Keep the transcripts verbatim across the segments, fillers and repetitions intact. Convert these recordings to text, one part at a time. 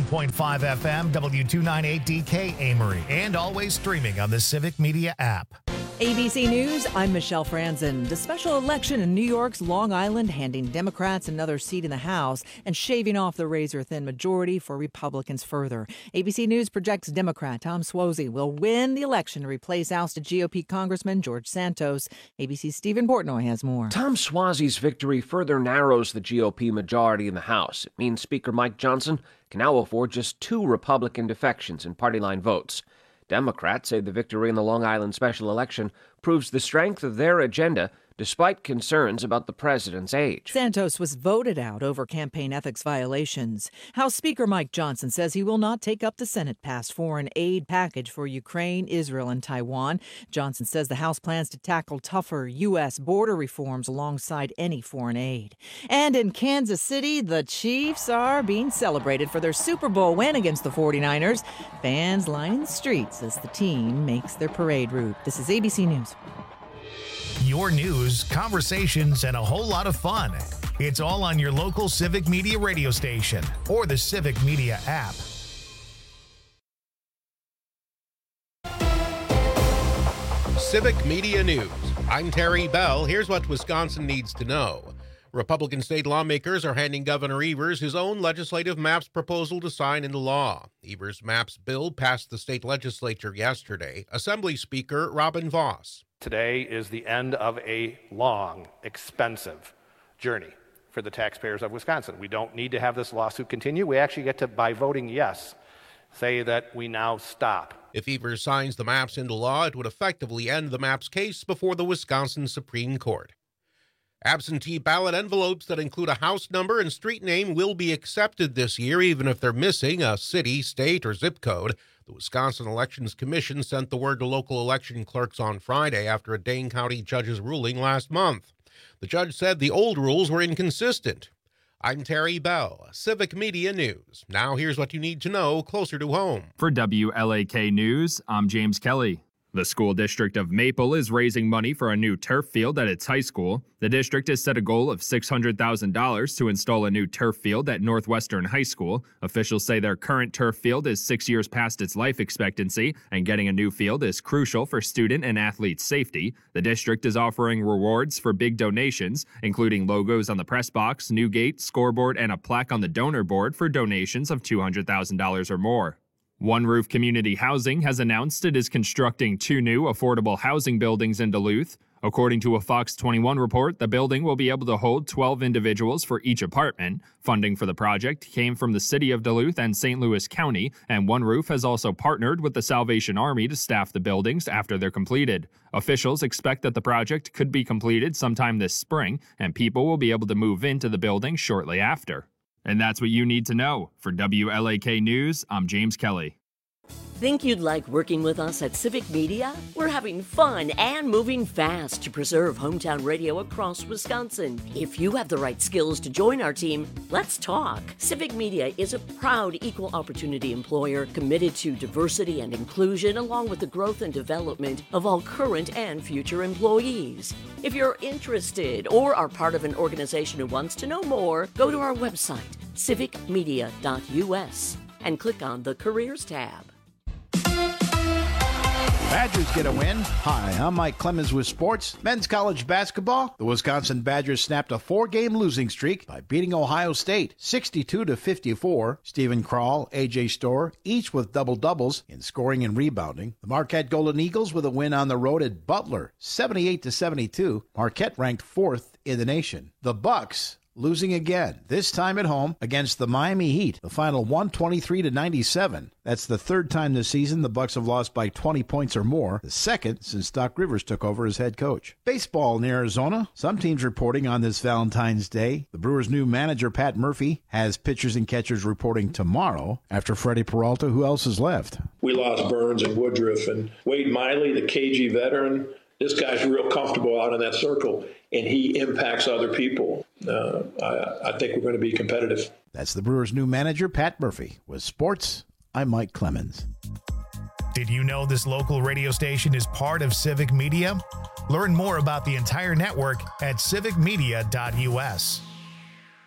point five F M, W two ninety-eight D K Amory, and always streaming on the Civic Media app. A B C News, I'm Michelle Franzen. The special election in New York's Long Island handing Democrats another seat in the House and shaving off the razor-thin majority for Republicans further. A B C News projects Democrat Tom Suozzi will win the election to replace ousted G O P Congressman George Santos. A B C's Stephen Portnoy has more. Tom Suozzi's victory further narrows the G O P majority in the House. It means Speaker Mike Johnson can now afford just two Republican defections in party line votes. Democrats say the victory in the Long Island special election proves the strength of their agenda despite concerns about the president's age. Santos was voted out over campaign ethics violations. House Speaker Mike Johnson says he will not take up the Senate-passed foreign aid package for Ukraine, Israel, and Taiwan. Johnson says the House plans to tackle tougher U S border reforms alongside any foreign aid. And in Kansas City, the Chiefs are being celebrated for their Super Bowl win against the forty-niners. Fans lining the streets as the team makes their parade route. This is A B C News. Your news, conversations, and a whole lot of fun. It's all on your local Civic Media radio station or the Civic Media app. Civic Media News. I'm Terry Bell. Here's what Wisconsin needs to know. Republican state lawmakers are handing Governor Evers his own legislative maps proposal to sign into law. Evers' maps bill passed the state legislature yesterday. Assembly Speaker Robin Vos. Today is the end of a long, expensive journey for the taxpayers of Wisconsin. We don't need to have this lawsuit continue. We actually get to, by voting yes, say that we now stop. If Evers signs the maps into law, it would effectively end the maps case before the Wisconsin Supreme Court. Absentee ballot envelopes that include a house number and street name will be accepted this year, even if they're missing a city, state, or zip code. The Wisconsin Elections Commission sent the word to local election clerks on Friday after a Dane County judge's ruling last month. The judge said the old rules were inconsistent. I'm Terry Bell, Civic Media News. Now here's what you need to know closer to home. For W L A K News, I'm James Kelly. The school district of Maple is raising money for a new turf field at its high school. The district has set a goal of six hundred thousand dollars to install a new turf field at Northwestern High School. Officials say their current turf field is six years past its life expectancy, and getting a new field is crucial for student and athlete safety. The district is offering rewards for big donations, including logos on the press box, new gate, scoreboard, and a plaque on the donor board for donations of two hundred thousand dollars or more. One Roof Community Housing has announced it is constructing two new affordable housing buildings in Duluth. According to a Fox twenty-one report, the building will be able to hold twelve individuals for each apartment. Funding for the project came from the City of Duluth and Saint Louis County, and One Roof has also partnered with the Salvation Army to staff the buildings after they're completed. Officials expect that the project could be completed sometime this spring, and people will be able to move into the building shortly after. And that's what you need to know. For W L A K News, I'm James Kelly. Think you'd like working with us at Civic Media? We're having fun and moving fast to preserve hometown radio across Wisconsin. If you have the right skills to join our team, let's talk. Civic Media is a proud equal opportunity employer committed to diversity and inclusion, along with the growth and development of all current and future employees. If you're interested or are part of an organization who wants to know more, go to our website, civic media dot U S, and click on the Careers tab. Badgers get a win. Hi, I'm Mike Clemens with sports. Men's college basketball. The Wisconsin Badgers snapped a four-game losing streak by beating Ohio State sixty-two to fifty-four. Stephen Krall, A J Storr, each with double-doubles in scoring and rebounding. The Marquette Golden Eagles with a win on the road at Butler, seventy-eight to seventy-two. Marquette ranked fourth in the nation. The Bucks losing again, this time at home against the Miami Heat. The final one twenty-three to ninety-seven. That's the third time this season the Bucks have lost by twenty points or more, the second since Doc Rivers took over as head coach. Baseball in Arizona. Some teams reporting on this Valentine's Day. The Brewers' new manager, Pat Murphy, has pitchers and catchers reporting tomorrow. After Freddie Peralta, who else is left? We lost Burns and Woodruff, and Wade Miley, the K G veteran. This guy's real comfortable out in that circle, and he impacts other people. Uh, I, I think we're going to be competitive. That's the Brewers' new manager, Pat Murphy. With sports, I'm Mike Clemens. Did you know this local radio station is part of Civic Media? Learn more about the entire network at civic media dot U S.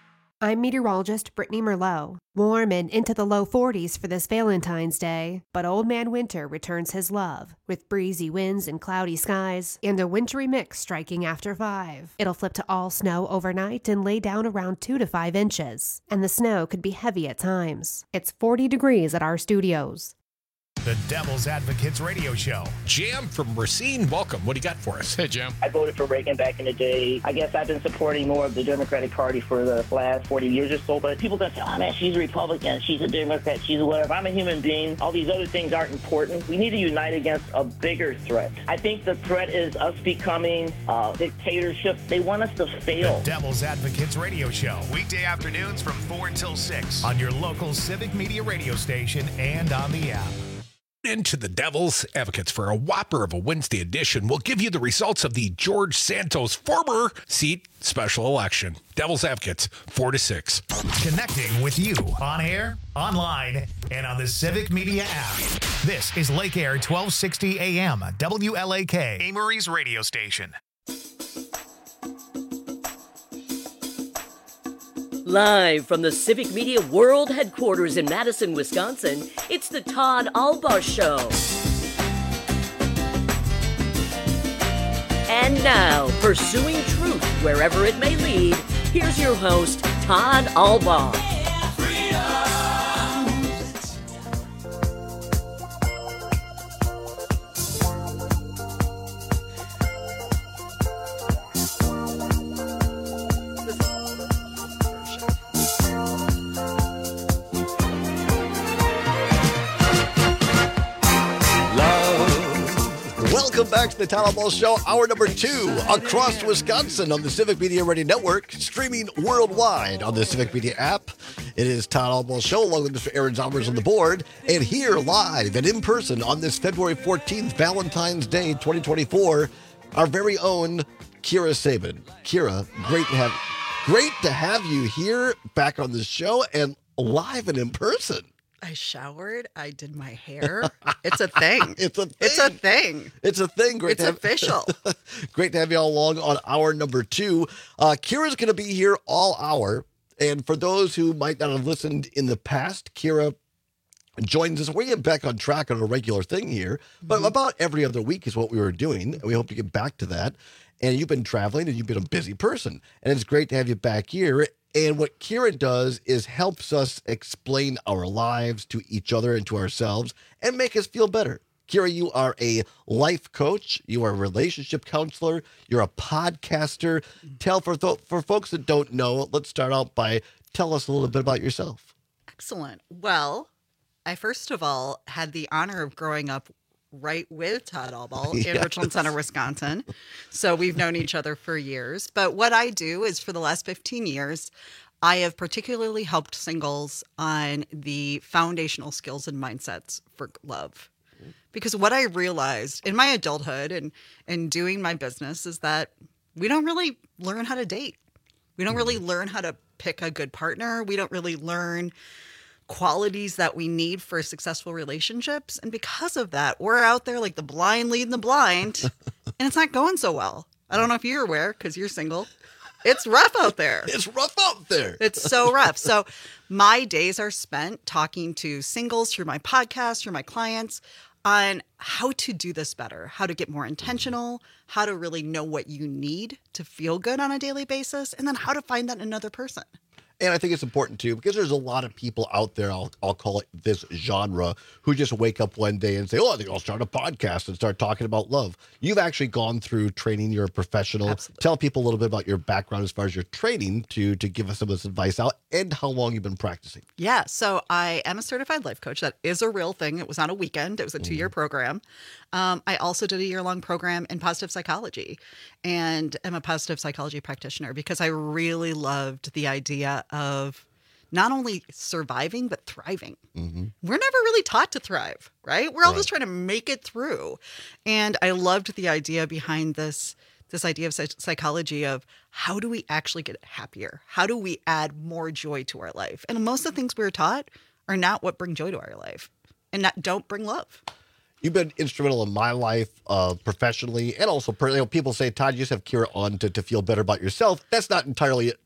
I'm meteorologist Brittany Merlot. Warm and into the low forties for this Valentine's Day, but Old Man Winter returns his love with breezy winds and cloudy skies and a wintry mix striking after five. It'll flip to all snow overnight and lay down around two to five inches, and the snow could be heavy at times. It's forty degrees at our studios. The Devil's Advocates Radio Show. Jam from Racine, welcome. What do you got for us? Hey, Jam. I voted for Reagan back in the day. I guess I've been supporting more of the Democratic Party for the last forty years or so, but people gonna say, oh man, she's a Republican, she's a Democrat, she's a whatever. I'm a human being. All these other things aren't important. We need to unite against a bigger threat. I think the threat is us becoming uh, dictatorship. They want us to fail. The Devil's Advocates Radio Show. Weekday afternoons from four until six on your local Civic Media radio station and on the app. Into the Devil's Advocates for a whopper of a Wednesday edition. We'll give you the results of the George Santos former seat special election. Devil's Advocates, four to six. Connecting with you on air, online, and on the Civic Media app. This is Lake Air twelve sixty A M, W L A K, Amory's radio station. Live from the Civic Media World Headquarters in Madison, Wisconsin, it's the Todd Albaugh Show. And now, pursuing truth wherever it may lead, here's your host, Todd Albaugh. Welcome back to the Todd Albaugh Show, hour number two, across Wisconsin on the Civic Media Radio Network, streaming worldwide on the Civic Media app. It is Todd Albaugh Show, along with Mister Aaron Zomers on the board, and here live and in person on this February fourteenth, Valentine's Day, twenty twenty-four, our very own Kira Sabin. Kira, great to have, great to have you here back on the show and live and in person. I showered. I did my hair. It's a thing. It's a thing. It's a thing. It's a thing. Great it's to have, official. Great to have you all along on hour number two. Uh, Kira's going to be here all hour. And for those who might not have listened in the past, Kira joins us. We're getting back on track on a regular thing here. But mm-hmm. about every other week is what we were doing. And we hope to get back to that. And you've been traveling and you've been a busy person. And it's great to have you back here. And what Kira does is helps us explain our lives to each other and to ourselves and make us feel better. Kira, you are a life coach. You are a relationship counselor. You're a podcaster. Tell for th- for folks that don't know, let's start out by tell us a little bit about yourself. Excellent. Well, I first of all had the honor of growing up right with Todd Albaugh in yes. Richland Center, Wisconsin. So we've known each other for years. But what I do is for the last fifteen years, I have particularly helped singles on the foundational skills and mindsets for love. Because what I realized in my adulthood and, and doing my business is that we don't really learn how to date. We don't really learn how to pick a good partner. We don't really learn qualities that we need for successful relationships. And because of that, we're out there like the blind leading the blind, and it's not going so well. I don't know if you're aware because you're single. It's rough out there. It's rough out there. It's so rough. So my days are spent talking to singles through my podcast, through my clients, on how to do this better, how to get more intentional, how to really know what you need to feel good on a daily basis, and then how to find that in another person. And I think it's important, too, because there's a lot of people out there, I'll, I'll call it this genre, who just wake up one day and say, oh, I think I'll start a podcast and start talking about love. You've actually gone through training. You're a professional. Absolutely. Tell people a little bit about your background as far as your training to, to give us some of this advice out and how long you've been practicing. Yeah, so I am a certified life coach. That is a real thing. It was on a weekend. It was a two-year mm. program. Um, I also did a year-long program in positive psychology and am a positive psychology practitioner because I really loved the idea of not only surviving, but thriving. Mm-hmm. We're never really taught to thrive, right? We're all right. just trying to make it through. And I loved the idea behind this, this idea of psychology of how do we actually get happier? How do we add more joy to our life? And most of the things we were taught are not what bring joy to our life and not, don't bring love. You've been instrumental in my life uh, professionally and also, per, you know, people say, Todd, you just have Kira on to, to feel better about yourself. That's not entirely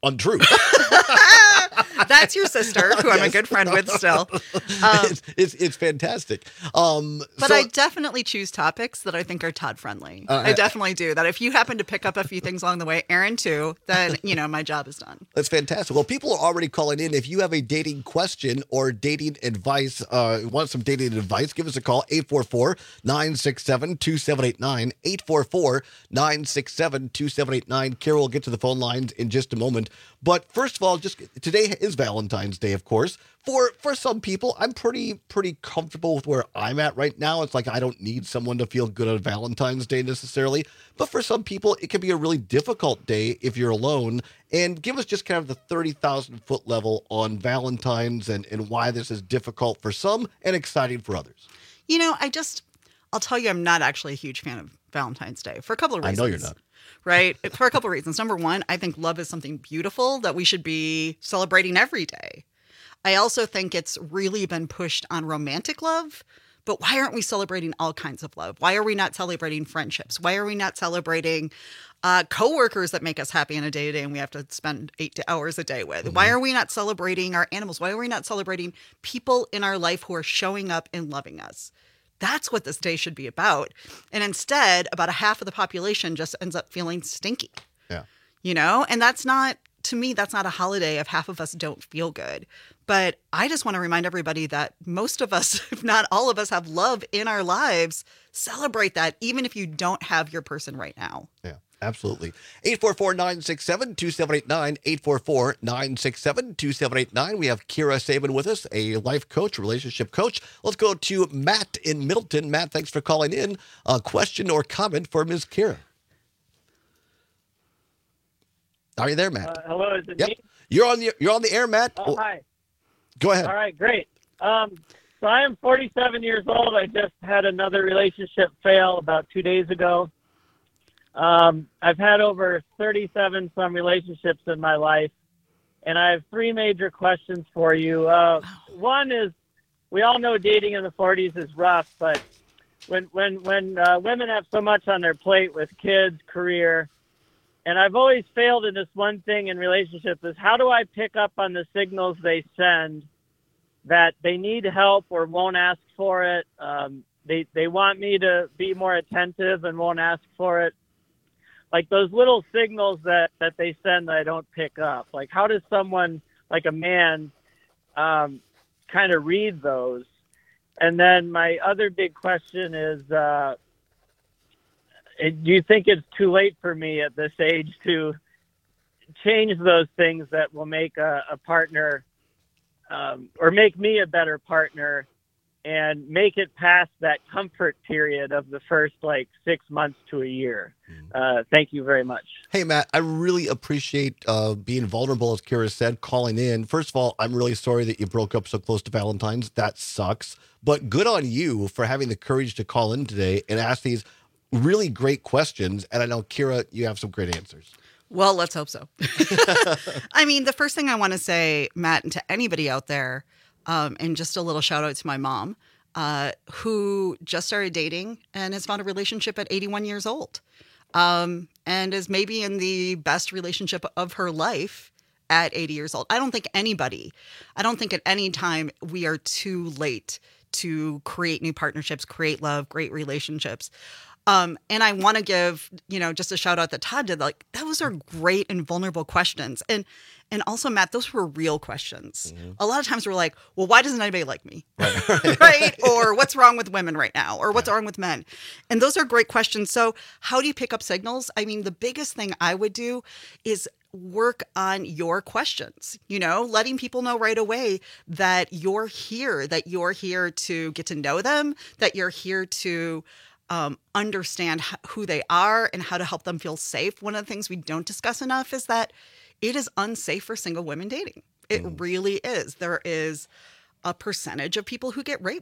untrue. That's your sister, who I'm a good friend with still. Um, it's, it's it's fantastic. Um, but so, I definitely choose topics that I think are Todd friendly. Uh, I definitely do. That if you happen to pick up a few things along the way, Aaron too, then you know my job is done. That's fantastic. Well, people are already calling in. If you have a dating question or dating advice, uh, want some dating advice, give us a call, eight four four, nine six seven, two seven eight nine, eight four four, nine six seven, two seven eight nine. Carol will get to the phone lines in just a moment. But first of all, just today is Valentine's Day, of course. For for some people, I'm pretty pretty comfortable with where I'm at right now. It's like I don't need someone to feel good on Valentine's Day necessarily. But for some people, it can be a really difficult day if you're alone. And give us just kind of the thirty thousand foot level on Valentine's and, and why this is difficult for some and exciting for others. You know, I just, I'll tell you, I'm not actually a huge fan of Valentine's Day for a couple of reasons. I know you're not. Right? For a couple of reasons. Number one, I think love is something beautiful that we should be celebrating every day. I also think it's really been pushed on romantic love, but why aren't we celebrating all kinds of love? Why are we not celebrating friendships? Why are we not celebrating uh, coworkers that make us happy in a day-to-day and we have to spend eight hours a day with? Mm-hmm. Why are we not celebrating our animals? Why are we not celebrating people in our life who are showing up and loving us? That's what this day should be about. And instead, about a half of the population just ends up feeling stinky. Yeah. You know, and that's not, to me, that's not a holiday if half of us don't feel good. But I just want to remind everybody that most of us, if not all of us, have love in our lives. Celebrate that, even if you don't have your person right now. Yeah. Absolutely. eight four four, nine six seven, two seven eight nine, eight four four, nine six seven, two seven eight nine. We have Kira Sabin with us, a life coach, relationship coach. Let's go to Matt in Middleton. Matt, thanks for calling in. A question or comment for Miz Kira. Are you there, Matt? Uh, hello, is it yep. me? You're on the you're on the air, Matt. Oh, hi. Go ahead. All right, great. Um, so I am forty-seven years old. I just had another relationship fail about two days ago. Um, I've had over thirty-seven some relationships in my life, and I have three major questions for you. Uh, one is, we all know dating in the forties is rough, but when when when uh, women have so much on their plate with kids, career, and I've always failed in this one thing in relationships is how do I pick up on the signals they send that they need help or won't ask for it? Um, they they want me to be more attentive and won't ask for it. Like those little signals that, that they send that I don't pick up. Like how does someone, like a man, um, kind of read those? And then my other big question is, uh, it, do you think it's too late for me at this age to change those things that will make a, a partner um, or make me a better partner and make it past that comfort period of the first like six months to a year? Uh, thank you very much. Hey, Matt, I really appreciate uh, being vulnerable, as Kira said, calling in. First of all, I'm really sorry that you broke up so close to Valentine's. That sucks. But good on you for having the courage to call in today and ask these really great questions. And I know, Kira, you have some great answers. Well, let's hope so. I mean, the first thing I want to say, Matt, and to anybody out there, um, and just a little shout out to my mom, uh, who just started dating and has found a relationship at eighty-one years old. Um, and is maybe in the best relationship of her life at eighty years old. I don't think anybody, I don't think at any time we are too late to create new partnerships, create love, great relationships. Um, and I want to give, you know, just a shout out that Todd did. Like, those are great and vulnerable questions. And and also, Matt, those were real questions. Mm-hmm. A lot of times we're like, well, why doesn't anybody like me? Right. Right? Or what's wrong with women right now? Or what's yeah. wrong with men? And those are great questions. So how do you pick up signals? I mean, the biggest thing I would do is work on your questions, you know, letting people know right away that you're here, that you're here to get to know them, that you're here to Um, understand h- who they are and how to help them feel safe. One of the things we don't discuss enough is that it is unsafe for single women dating. It mm. really is. There is a percentage of people who get raped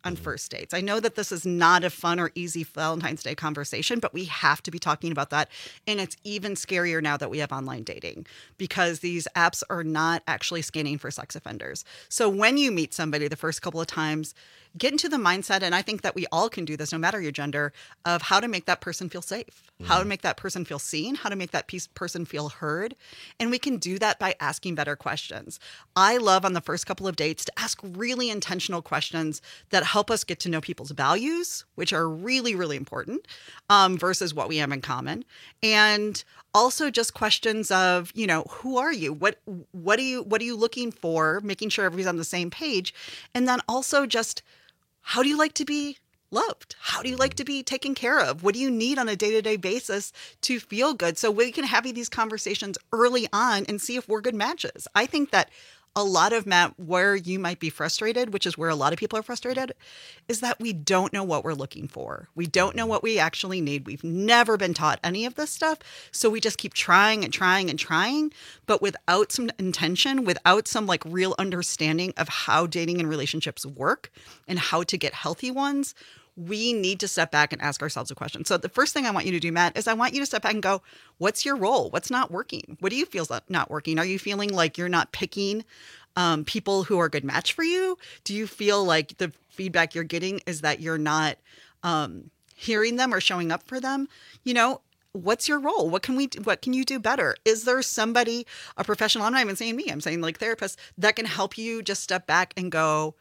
on first dates. I know that this is not a fun or easy Valentine's Day conversation, but we have to be talking about that. And it's even scarier now that we have online dating because these apps are not actually scanning for sex offenders. So when you meet somebody the first couple of times, get into the mindset, and I think that we all can do this no matter your gender, of how to make that person feel safe, mm-hmm. how to make that person feel seen, how to make that piece, person feel heard. And we can do that by asking better questions. I love on the first couple of dates to ask really intentional questions that help us get to know people's values, which are really, really important, um, versus what we have in common. And also just questions of, you know, who are you? What what are you what are you looking for? Making sure everybody's on the same page. And then also just, how do you like to be loved? How do you like to be taken care of? What do you need on a day-to-day basis to feel good? So we can have these conversations early on and see if we're good matches. I think that a lot of, Matt, where you might be frustrated, which is where a lot of people are frustrated, is that we don't know what we're looking for. We don't know what we actually need. We've never been taught any of this stuff. So we just keep trying and trying and trying, but without some intention, without some like real understanding of how dating and relationships work and how to get healthy ones, we need to step back and ask ourselves a question. So the first thing I want you to do, Matt, is I want you to step back and go, what's your role? What's not working? What do you feel is not working? Are you feeling like you're not picking um, people who are a good match for you? Do you feel like the feedback you're getting is that you're not um, hearing them or showing up for them? You know, what's your role? What can we do? What can you do better? Is there somebody, a professional, I'm not even saying me, I'm saying like therapists, that can help you just step back and go,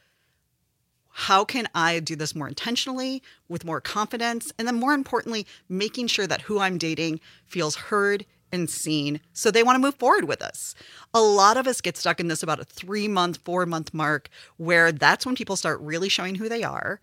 how can I do this more intentionally, with more confidence? And then more importantly, making sure that who I'm dating feels heard and seen so they want to move forward with us. A lot of us get stuck in this about a three month, four month mark where that's when people start really showing who they are.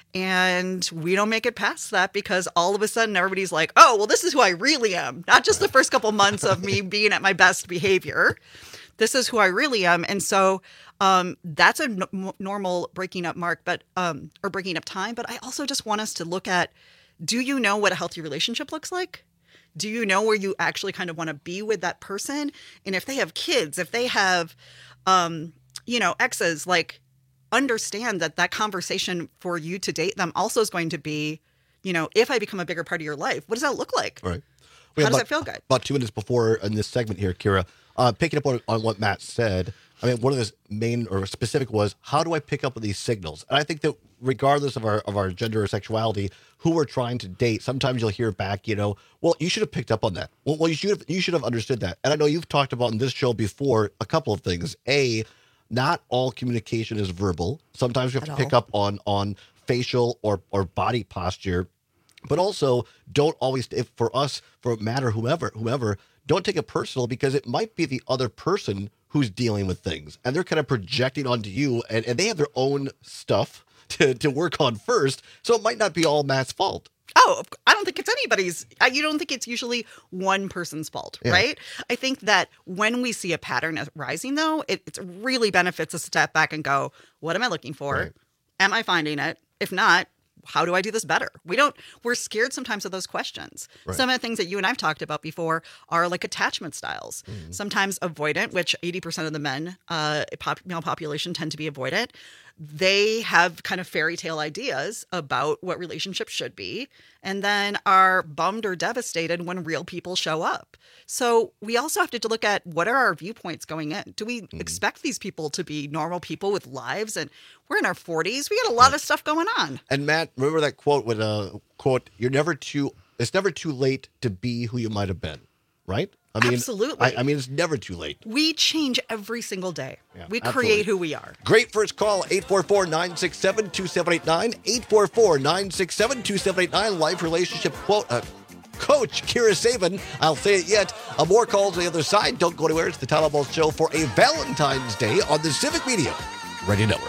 And we don't make it past that because all of a sudden everybody's like, oh, well, this is who I really am. Not just the first couple months of me being at my best behavior. This is who I really am. And so um, that's a n- normal breaking up mark, but um, or breaking up time. But I also just want us to look at, do you know what a healthy relationship looks like? Do you know where you actually kind of want to be with that person? And if they have kids, if they have, um, you know, exes, like understand that that conversation for you to date them also is going to be, you know, if I become a bigger part of your life, what does that look like? Right. How does about, that feel good? About two minutes before in this segment here, Kira, uh, picking up on, on what Matt said, I mean, one of the main or specific was, how do I pick up on these signals? And I think that regardless of our of our gender or sexuality, who we're trying to date, sometimes you'll hear back, you know, well, you should have picked up on that. Well, well you should have, you should have understood that. And I know you've talked about in this show before a couple of things. A, not all communication is verbal. Sometimes we have At to pick all. up on on facial or or body posture. But also, don't always, if for us, for Matt or whomever, whomever, don't take it personal because it might be the other person who's dealing with things and they're kind of projecting onto you and, and they have their own stuff to, to work on first. So it might not be all Matt's fault. Oh, I don't think it's anybody's. I- You don't think it's usually one person's fault, Yeah. right? I think that when we see a pattern rising, though, it, it really benefits us to step back and go, what am I looking for? Right. Am I finding it? If not, how do I do this better? We don't, we're scared sometimes of those questions. Right. Some of the things that you and I've talked about before are like attachment styles. Mm-hmm. Sometimes avoidant, which eighty percent of the men, uh, pop, male population tend to be avoidant. They have kind of fairy tale ideas about what relationships should be, and then are bummed or devastated when real people show up. So we also have to look at, what are our viewpoints going in? Do we Mm-hmm. expect these people to be normal people with lives? And we're in our forties. We got a lot of stuff going on. And Matt, remember that quote with a quote, you're never too, it's never too late to be who you might have been, right? I mean, Absolutely. I, I mean, it's never too late. We change every single day. Yeah, we absolutely. create who we are. Great first call, eight four four, nine six seven, two seven eight nine, eight four four, nine six seven, two seven eight nine, life relationship quote, uh, Coach Kira Saban. I'll say it yet. Uh, more calls on the other side. Don't go anywhere. It's the Tyler Ball Show for a Valentine's Day on the Civic Media Radio Network.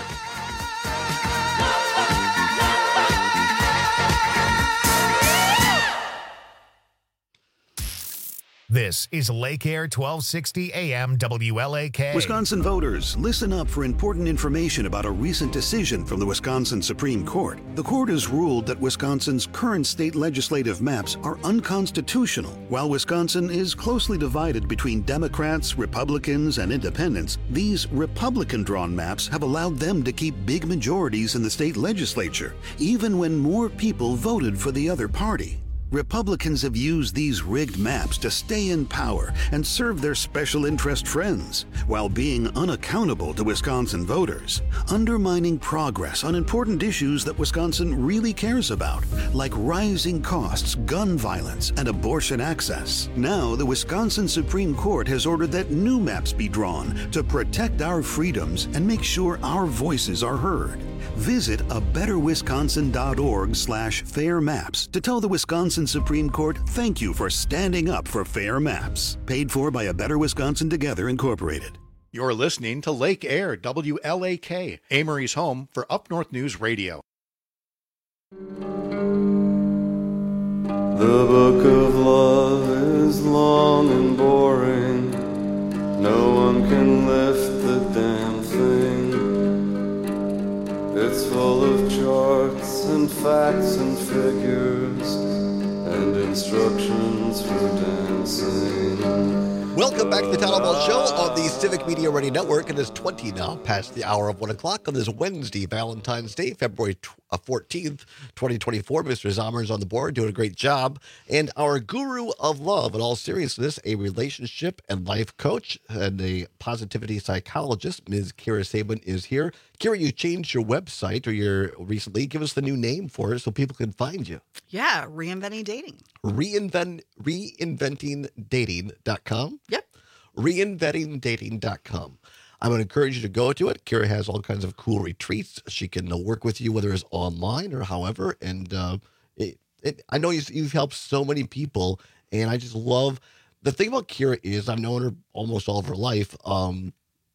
This is Lake Air twelve sixty A M W L A K. Wisconsin voters, listen up for important information about a recent decision from the Wisconsin Supreme Court. The court has ruled that Wisconsin's current state legislative maps are unconstitutional. While Wisconsin is closely divided between Democrats, Republicans, and independents, these Republican-drawn maps have allowed them to keep big majorities in the state legislature, even when more people voted for the other party. Republicans have used these rigged maps to stay in power and serve their special interest friends, while being unaccountable to Wisconsin voters, undermining progress on important issues that Wisconsin really cares about, like rising costs, gun violence, and abortion access. Now, the Wisconsin Supreme Court has ordered that new maps be drawn to protect our freedoms and make sure our voices are heard. Visit a better wisconsin dot org slash fair maps to tell the Wisconsin Supreme Court thank you for standing up for fair maps. Paid for by A Better Wisconsin Together, Incorporated. You're listening to Lake Air W L A K, Amory's home for Up North News Radio. The book of love is long and boring. No one can lift the damn thing. It's full of charts and facts and figures and instructions for dancing. Welcome back to the Town Hall Ball Show on the Civic Media Radio Network. It is twenty now, past the hour of one o'clock on this Wednesday, Valentine's Day, February fourteenth, twenty twenty-four. Mister Zommer's on the board, doing a great job. And our guru of love, in all seriousness, a relationship and life coach and a positivity psychologist, Miz Kira Sabin, is here. Kira, you changed your website or your recently. Give us the new name for it so people can find you. Yeah, Reinventing Dating. Reinvent, reinventing dating dot com. Yep. reinventing dating dot com. I'm going to encourage you to go to it. Kira has all kinds of cool retreats. She can uh, work with you, whether it's online or however. And uh, it, it, I know you've, you've helped so many people, and I just love the thing about Kira is I've known her almost all of her life. Um,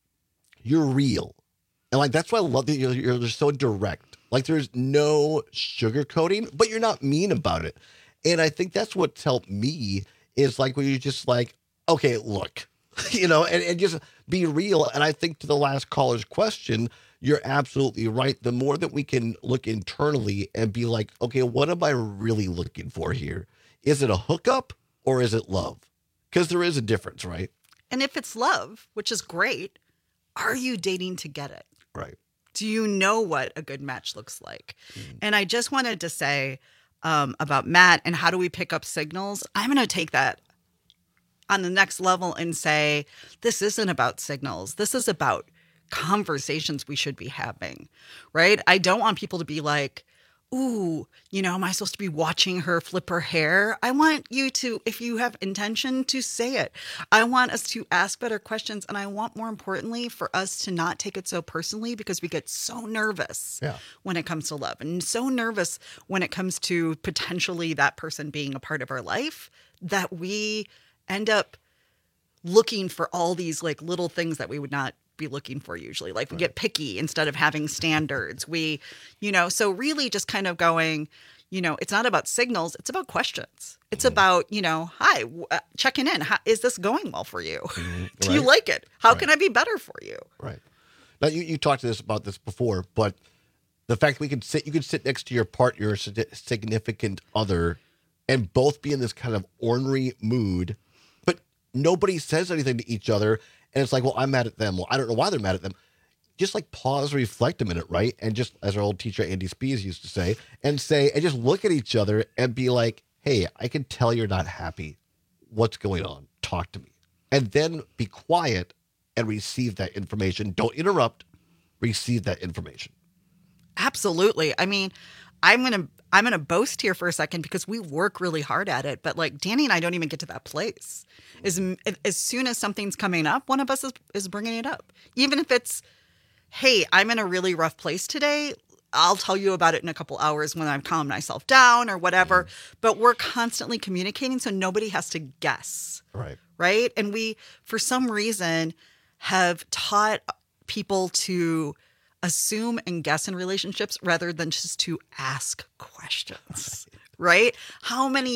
you're real, and like that's why I love that you're, you're just so direct. Like there's no sugarcoating, but you're not mean about it. And I think that's what's helped me is like when you're just like, okay, look, you know, and, and just be real. And I think to the last caller's question, you're absolutely right. The more that we can look internally and be like, okay, what am I really looking for here? Is it a hookup or is it love? Because there is a difference, right? And if it's love, which is great, are you dating to get it? Right. Do you know what a good match looks like? Mm. And I just wanted to say um, about Matt and how do we pick up signals? I'm going to take that on the next level and say, this isn't about signals. This is about conversations we should be having, right? I don't want people to be like, ooh, you know, am I supposed to be watching her flip her hair? I want you to, if you have intention, to say it. I want us to ask better questions. And I want, more importantly, for us to not take it so personally because we get so nervous yeah. when it comes to love and so nervous when it comes to potentially that person being a part of our life that we end up looking for all these like little things that we would not be looking for usually. Like we get picky instead of having standards. We, you know, so really just kind of going, you know, it's not about signals. It's about questions. It's mm-hmm. about, you know, hi, uh, checking in. How, is this going well for you? Mm-hmm. Do right. you like it? How right. can I be better for you? Right. Now you, you talked to this about this before, but the fact that we could sit, you could sit next to your partner, your significant other, and both be in this kind of ornery mood, but nobody says anything to each other. And it's like, well, I'm mad at them. Well, I don't know why they're mad at them. Just like pause, reflect a minute, right? And just as our old teacher Andy Spees used to say, and say, and just look at each other and be like, hey, I can tell you're not happy. What's going on? Talk to me. And then be quiet and receive that information. Don't interrupt. Receive that information. Absolutely. I mean, I'm going to I'm going to boast here for a second because we work really hard at it. But like Danny and I don't even get to that place. As, as soon as something's coming up, one of us is, is bringing it up. Even if it's, hey, I'm in a really rough place today. I'll tell you about it in a couple hours when I've calmed myself down or whatever. Mm-hmm. But we're constantly communicating so nobody has to guess. Right. Right. And we, for some reason, have taught people to assume and guess in relationships rather than just to ask questions, right? How many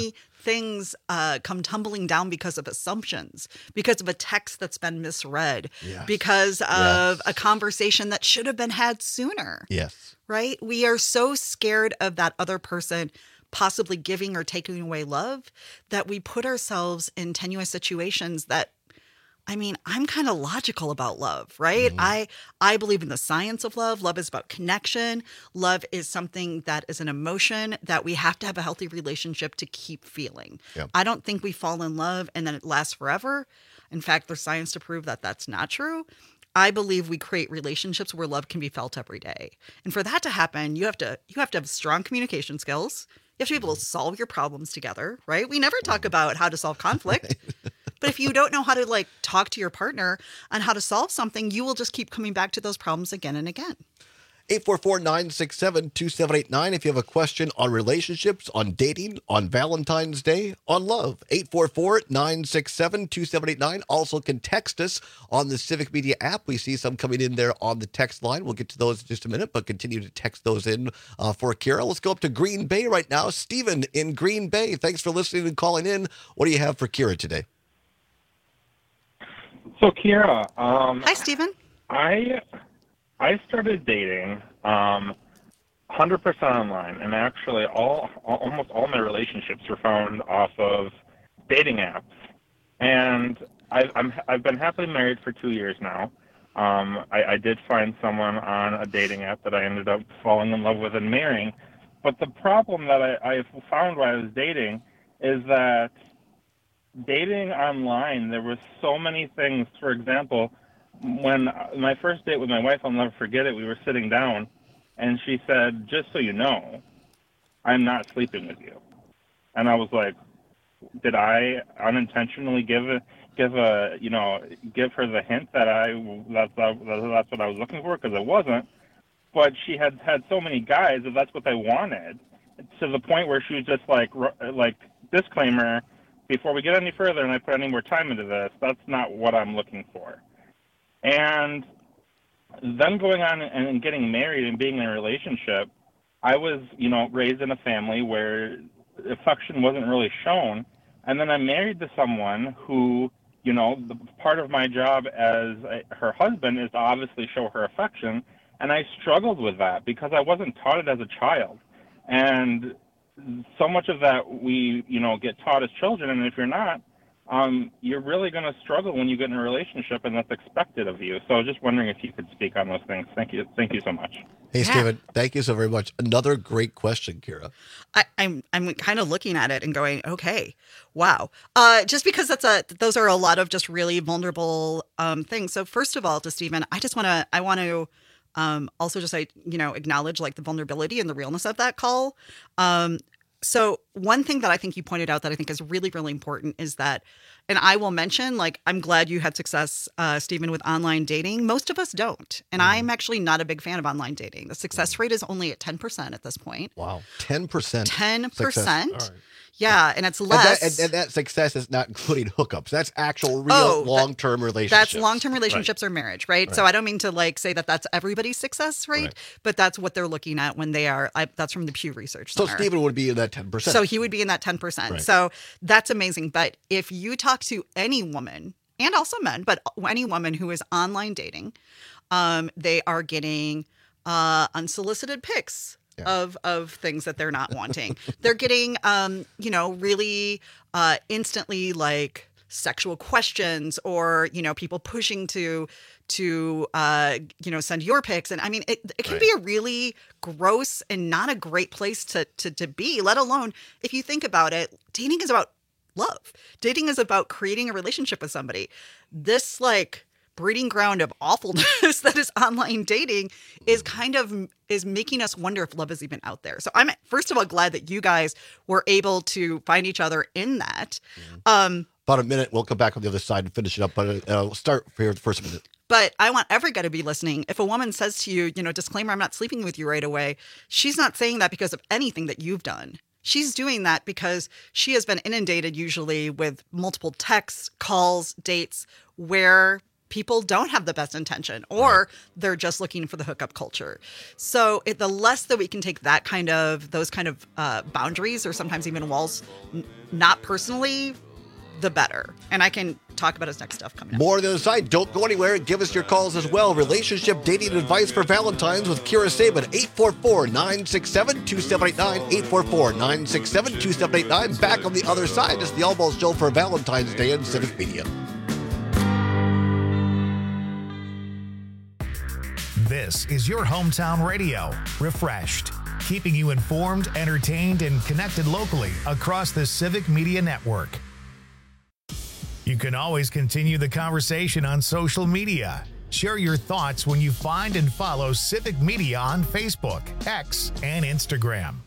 things uh, come tumbling down because of assumptions, because of a text that's been misread, Yes. because of Yes. a conversation that should have been had sooner. Yes. Right? We are so scared of that other person possibly giving or taking away love that we put ourselves in tenuous situations that, I mean, I'm kind of logical about love, right? Mm-hmm. I I believe in the science of love. Love is about connection. Love is something that is an emotion that we have to have a healthy relationship to keep feeling. Yep. I don't think we fall in love and then it lasts forever. In fact, there's science to prove that that's not true. I believe we create relationships where love can be felt every day. And for that to happen, you have to you have to have strong communication skills. You have to be able to solve your problems together, right? We never talk about how to solve conflict. But if you don't know how to like talk to your partner on how to solve something, you will just keep coming back to those problems again and again. eight four four, nine six seven, two seven eight nine if you have a question on relationships, on dating, on Valentine's Day, on love. eight four four, nine six seven, two seven eight nine. Also can text us on the Civic Media app. We see some coming in there on the text line. We'll get to those in just a minute, but continue to text those in uh, for Kira. Let's go up to Green Bay right now. Stephen in Green Bay, thanks for listening and calling in. What do you have for Kira today? So, Kira, um, hi, Stephen. I I started dating um, one hundred percent online, and actually, all, all almost all my relationships were found off of dating apps. And I, I'm I've been happily married for two years now. Um, I, I did find someone on a dating app that I ended up falling in love with and marrying. But the problem that I, I found while I was dating is that dating online, there were so many things. For example, when my first date with my wife, I'll never forget it, we were sitting down, and she said, "Just so you know, I'm not sleeping with you." And I was like, did I unintentionally give a, give a, you know, give her the hint that I, that's, that's what I was looking for? Because it wasn't. But she had had so many guys that that's what they wanted, to the point where she was just like, like, disclaimer, before we get any further and I put any more time into this, that's not what I'm looking for. And then going on and getting married and being in a relationship, I was, you know, raised in a family where affection wasn't really shown. And then I'm married to someone who, you know, the part of my job as a, her husband is to obviously show her affection. And I struggled with that because I wasn't taught it as a child. And so much of that we, you know, get taught as children, and if you're not, um, you're really going to struggle when you get in a relationship, and that's expected of you. So I was just wondering if you could speak on those things. Thank you. Thank you so much. Hey, Yeah. Stephen, thank you so very much. Another great question, Kira. I, I'm I'm kind of looking at it and going, okay, wow. Uh, just because that's a those are a lot of just really vulnerable um, things. So first of all, to Stephen, I just want to I want to um, also just I you know acknowledge like the vulnerability and the realness of that call. Um, so one thing that I think you pointed out that I think is really really important is that, and I will mention, like, I'm glad you had success, uh, Stephen, with online dating. Most of us don't. And mm. I'm actually not a big fan of online dating. The success rate is only at ten percent at this point. Wow. ten percent. ten percent. Success. All right. Yeah. And it's less. And that, and, and that success is not including hookups. That's actual real Oh, that- long-term relationships. That's long-term relationships Right. or marriage, right? Right. So I don't mean to like say that that's everybody's success rate, Right. but that's what they're looking at when they are. I, that's from the Pew Research So Center. Stephen would be in that ten percent. So he would be in that ten percent. Right. So that's amazing. But if you talk to any woman, and also men, but any woman who is online dating, um, they are getting uh, unsolicited pics. Yeah. Of of things that they're not wanting. They're getting, um, you know, really uh, instantly like sexual questions, or you know, people pushing to to uh, you know send your pics, and I mean, it, it can Right. be a really gross and not a great place to to to be. Let alone if you think about it, dating is about love. Dating is about creating a relationship with somebody. This like breeding ground of awfulness that is online dating is kind of is making us wonder if love is even out there. So I'm first of all glad that you guys were able to find each other in that. Um, About a minute. We'll come back on the other side and finish it up. But uh, we'll start here the first minute. But I want every guy to be listening. If a woman says to you, you know, disclaimer, I'm not sleeping with you right away, she's not saying that because of anything that you've done. She's doing that because she has been inundated usually with multiple texts, calls, dates, where people don't have the best intention, or they're just looking for the hookup culture. So it, the less that we can take that kind of, those kind of uh, boundaries, or sometimes even walls, n- not personally, the better. And I can talk about his next stuff coming up. More on the other side. Don't go anywhere. Give us your calls as well. Relationship dating advice for Valentine's with Kira Saban. eight four four, nine six seven, two seven eight nine. eight four four, nine six seven, two seven eight nine. Back on the other side. It's the Almost Show for Valentine's Day in Civic Media. This is your hometown radio, refreshed, keeping you informed, entertained, and connected locally across the Civic Media Network. You can always continue the conversation on social media. Share your thoughts when you find and follow Civic Media on Facebook, X, and Instagram.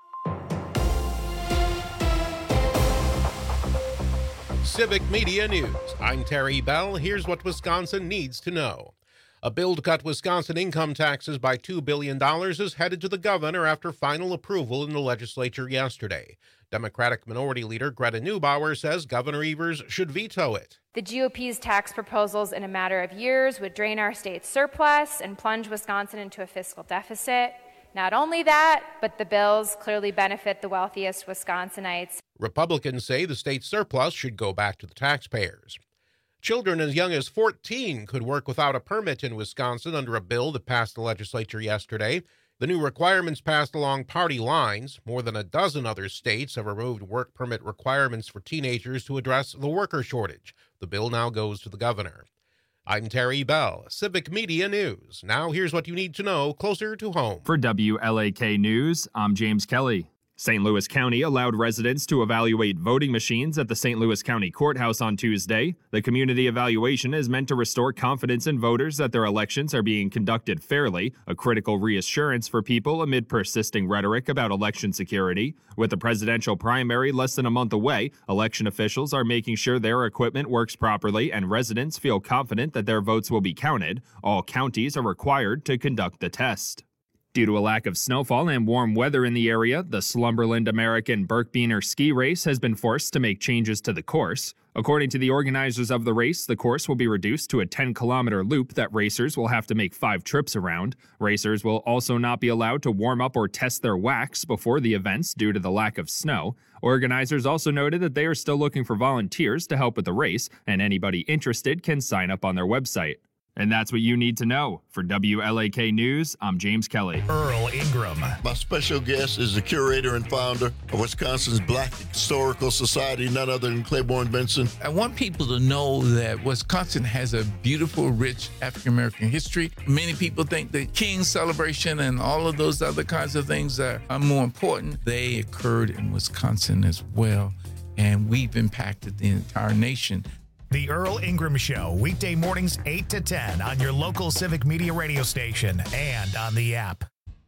Civic Media News. I'm Terry Bell. Here's what Wisconsin needs to know. A bill to cut Wisconsin income taxes by two billion dollars is headed to the governor after final approval in the legislature yesterday. Democratic Minority Leader Greta Neubauer says Governor Evers should veto it. The G O P's tax proposals in a matter of years would drain our state's surplus and plunge Wisconsin into a fiscal deficit. Not only that, but the bills clearly benefit the wealthiest Wisconsinites. Republicans say the state's surplus should go back to the taxpayers. Children as young as fourteen could work without a permit in Wisconsin under a bill that passed the legislature yesterday. The new requirements passed along party lines. More than a dozen other states have removed work permit requirements for teenagers to address the worker shortage. The bill now goes to the governor. I'm Terry Bell, Civic Media News. Now here's what you need to know closer to home. For W L A K News, I'm James Kelly. Saint Louis County allowed residents to evaluate voting machines at the Saint Louis County Courthouse on Tuesday. The community evaluation is meant to restore confidence in voters that their elections are being conducted fairly, a critical reassurance for people amid persisting rhetoric about election security. With the presidential primary less than a month away, election officials are making sure their equipment works properly and residents feel confident that their votes will be counted. All counties are required to conduct the test. Due to a lack of snowfall and warm weather in the area, the Slumberland American Birkbeiner ski race has been forced to make changes to the course. According to the organizers of the race, the course will be reduced to a ten-kilometer loop that racers will have to make five trips around. Racers will also not be allowed to warm up or test their wax before the events due to the lack of snow. Organizers also noted that they are still looking for volunteers to help with the race, and anybody interested can sign up on their website. And that's what you need to know. For W L A K News, I'm James Kelly. Earl Ingram. My special guest is the curator and founder of Wisconsin's Black Historical Society, none other than Claiborne Benson. I want people to know that Wisconsin has a beautiful, rich African-American history. Many people think the King's celebration and all of those other kinds of things are, are more important. They occurred in Wisconsin as well, and we've impacted the entire nation. The Earl Ingram Show, weekday mornings eight to ten on your local Civic Media radio station and on the app.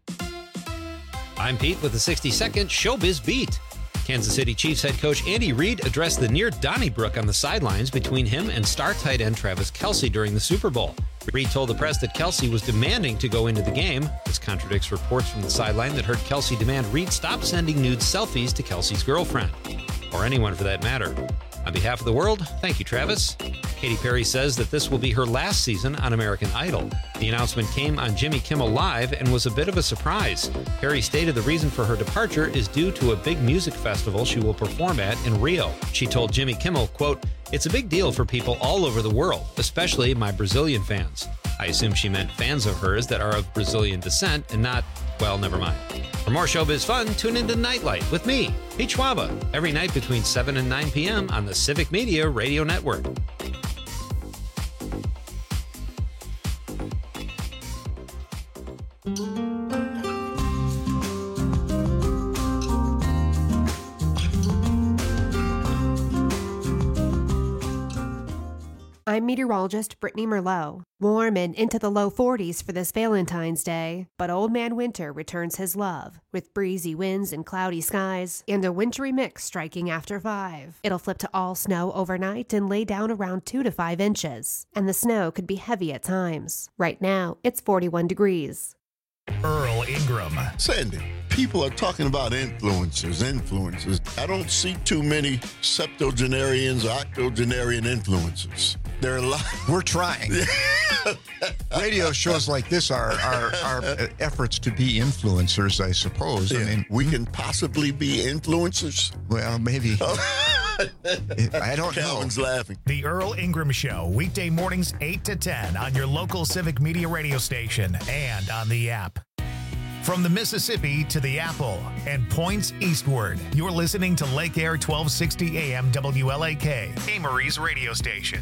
I'm Pete with the sixty second Showbiz Beat. Kansas City Chiefs head coach Andy Reid addressed the near Donnybrook on the sidelines between him and star tight end Travis Kelce during the Super Bowl. Reid told the press that Kelce was demanding to go into the game. This contradicts reports from the sideline that heard Kelce demand Reid stop sending nude selfies to Kelce's girlfriend, or anyone for that matter. On behalf of the world, thank you, Travis. Katy Perry says that this will be her last season on American Idol. The announcement came on Jimmy Kimmel Live and was a bit of a surprise. Perry stated the reason for her departure is due to a big music festival she will perform at in Rio. She told Jimmy Kimmel, quote, "It's a big deal for people all over the world, especially my Brazilian fans." I assume she meant fans of hers that are of Brazilian descent and not, well, never mind. For more showbiz fun, tune into Nightlight with me, Pete Schwaba, every night between seven and nine p.m. on the Civic Media Radio Network. I'm meteorologist Brittany Merlot. Warm and into the low forties for this Valentine's Day, but Old Man Winter returns his love with breezy winds and cloudy skies and a wintry mix striking after five. It'll flip to all snow overnight and lay down around two to five inches, and the snow could be heavy at times. Right now, it's forty-one degrees. Earl Ingram. Sandy, people are talking about influencers, influencers. I don't see too many septuagenarians or octogenarian influencers. There are a lot. We're trying. Radio shows like this are, are, are efforts to be influencers, I suppose. Yeah. I mean, we can possibly be influencers. Well, maybe. I don't Calvin's know. laughing. The Earl Ingram Show, weekday mornings eight to ten on your local Civic Media radio station and on the app. From the Mississippi to the Apple and points eastward, you're listening to Lake Air twelve sixty A M W L A K, Amory's radio station.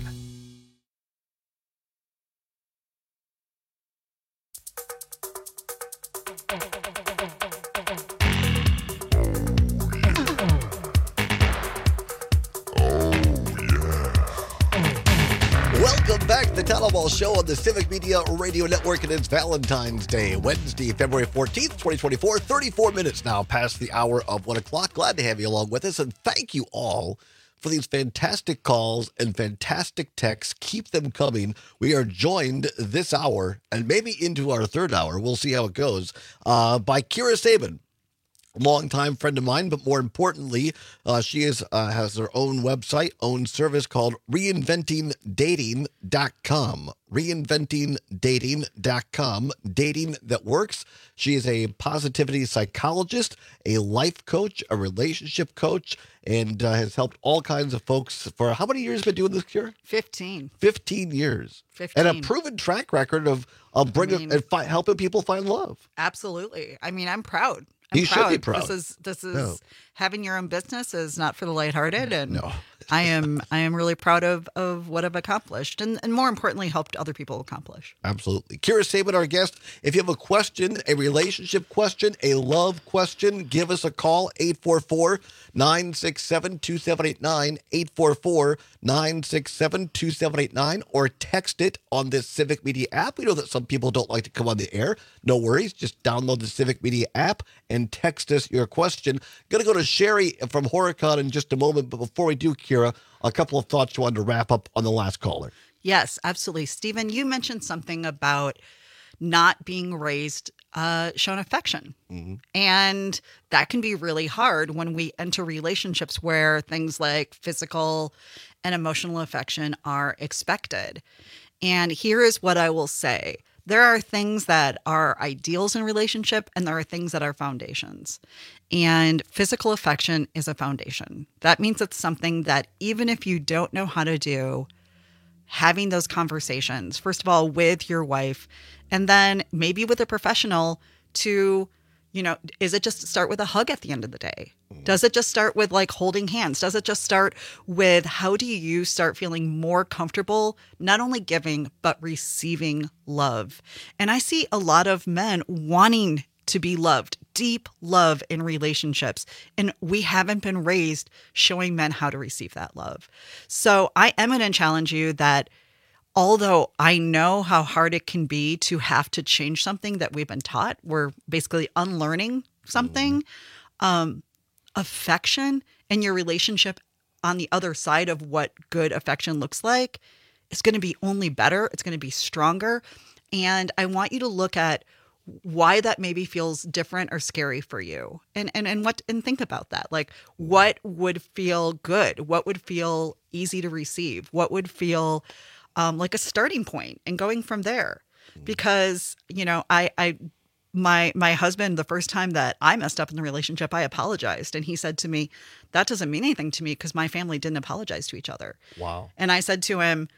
Welcome back to the Town Hall Show on the Civic Media Radio Network, and it's Valentine's Day, Wednesday, February fourteenth, twenty twenty-four. thirty-four minutes now past the hour of one o'clock. Glad to have you along with us, and thank you all for these fantastic calls and fantastic texts. Keep them coming. We are joined this hour, and maybe into our third hour, we'll see how it goes, uh, by Kira Sabin. Longtime friend of mine, but more importantly, uh, she is uh, has her own website, own service called reinventing dating dot com. reinventing dating dot com. Dating that works. She is a positivity psychologist, a life coach, a relationship coach, and uh, has helped all kinds of folks for how many years been doing this, Cure? fifteen. fifteen years. fifteen. And a proven track record of, of bringing I mean, and fi- helping people find love. Absolutely. I mean, I'm proud. I'm You should proud. be proud. This is this is No. having your own business is not for the lighthearted, and No. I am I am really proud of of what I've accomplished, and and more importantly, helped other people accomplish. Absolutely. Kira Sabin, our guest. If you have a question, a relationship question, a love question, give us a call, eight four four, nine six seven, two seven eight nine, eight four four, nine six seven, two seven eight nine, or text it on this Civic Media app. We know that some people don't like to come on the air. No worries. Just download the Civic Media app and text us your question. Going to go to Sherry from Horicon in just a moment, but before we do, Kira, a couple of thoughts you wanted to wrap up on the last caller. Yes, absolutely. Stephen, you mentioned something about not being raised, uh, shown affection. Mm-hmm. And that can be really hard when we enter relationships where things like physical and emotional affection are expected. And here is what I will say. There are things that are ideals in relationship, and there are things that are foundations. And physical affection is a foundation. That means it's something that even if you don't know how to do, having those conversations, first of all, with your wife, and then maybe with a professional to, you know, is it just start with a hug at the end of the day? Does it just start with like holding hands? Does it just start with how do you start feeling more comfortable, not only giving, but receiving love? And I see a lot of men wanting to be loved, deep love in relationships. And we haven't been raised showing men how to receive that love. So I am going to challenge you that although I know how hard it can be to have to change something that we've been taught, we're basically unlearning something, um, affection and your relationship on the other side of what good affection looks like is going to be only better. It's going to be stronger. And I want you to look at why that maybe feels different or scary for you, and and and what and think about that. Like, what would feel good? What would feel easy to receive? What would feel um, like a starting point, and going from there? Because you know, I I my my husband, the first time that I messed up in the relationship, I apologized, and he said to me, "That doesn't mean anything to me because my family didn't apologize to each other." Wow. And I said to him,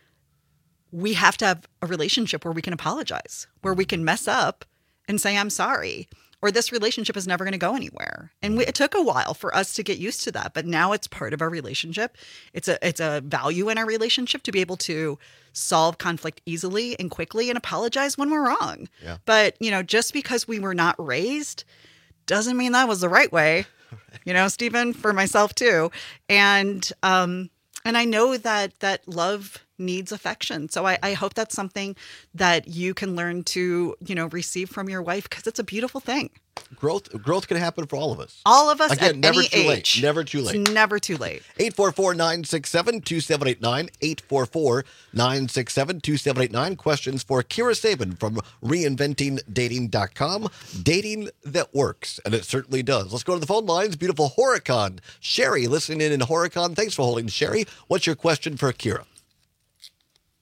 "We have to have a relationship where we can apologize, where we can mess up and say, I'm sorry, or this relationship is never going to go anywhere." And we, it took a while for us to get used to that, but now it's part of our relationship. It's a, it's a value in our relationship to be able to solve conflict easily and quickly and apologize when we're wrong. Yeah. But, you know, just because we were not raised doesn't mean that was the right way, you know, Stephen, for myself too. And, um, and I know that, that love needs affection. So I, I hope that's something that you can learn to, you know, receive from your wife, because it's a beautiful thing. Growth growth can happen for all of us. All of us Again, at never any too age. late. Never too late. It's never too late. eight four four, nine six seven, two seven eight nine, eight four four, nine six seven, two seven eight nine. Questions for Kira Sabin from reinventing dating dot com. Dating that works, and it certainly does. Let's go to the phone lines. Beautiful Horicon. Sherry, listening in in Horicon. Thanks for holding, Sherry. What's your question for Kira?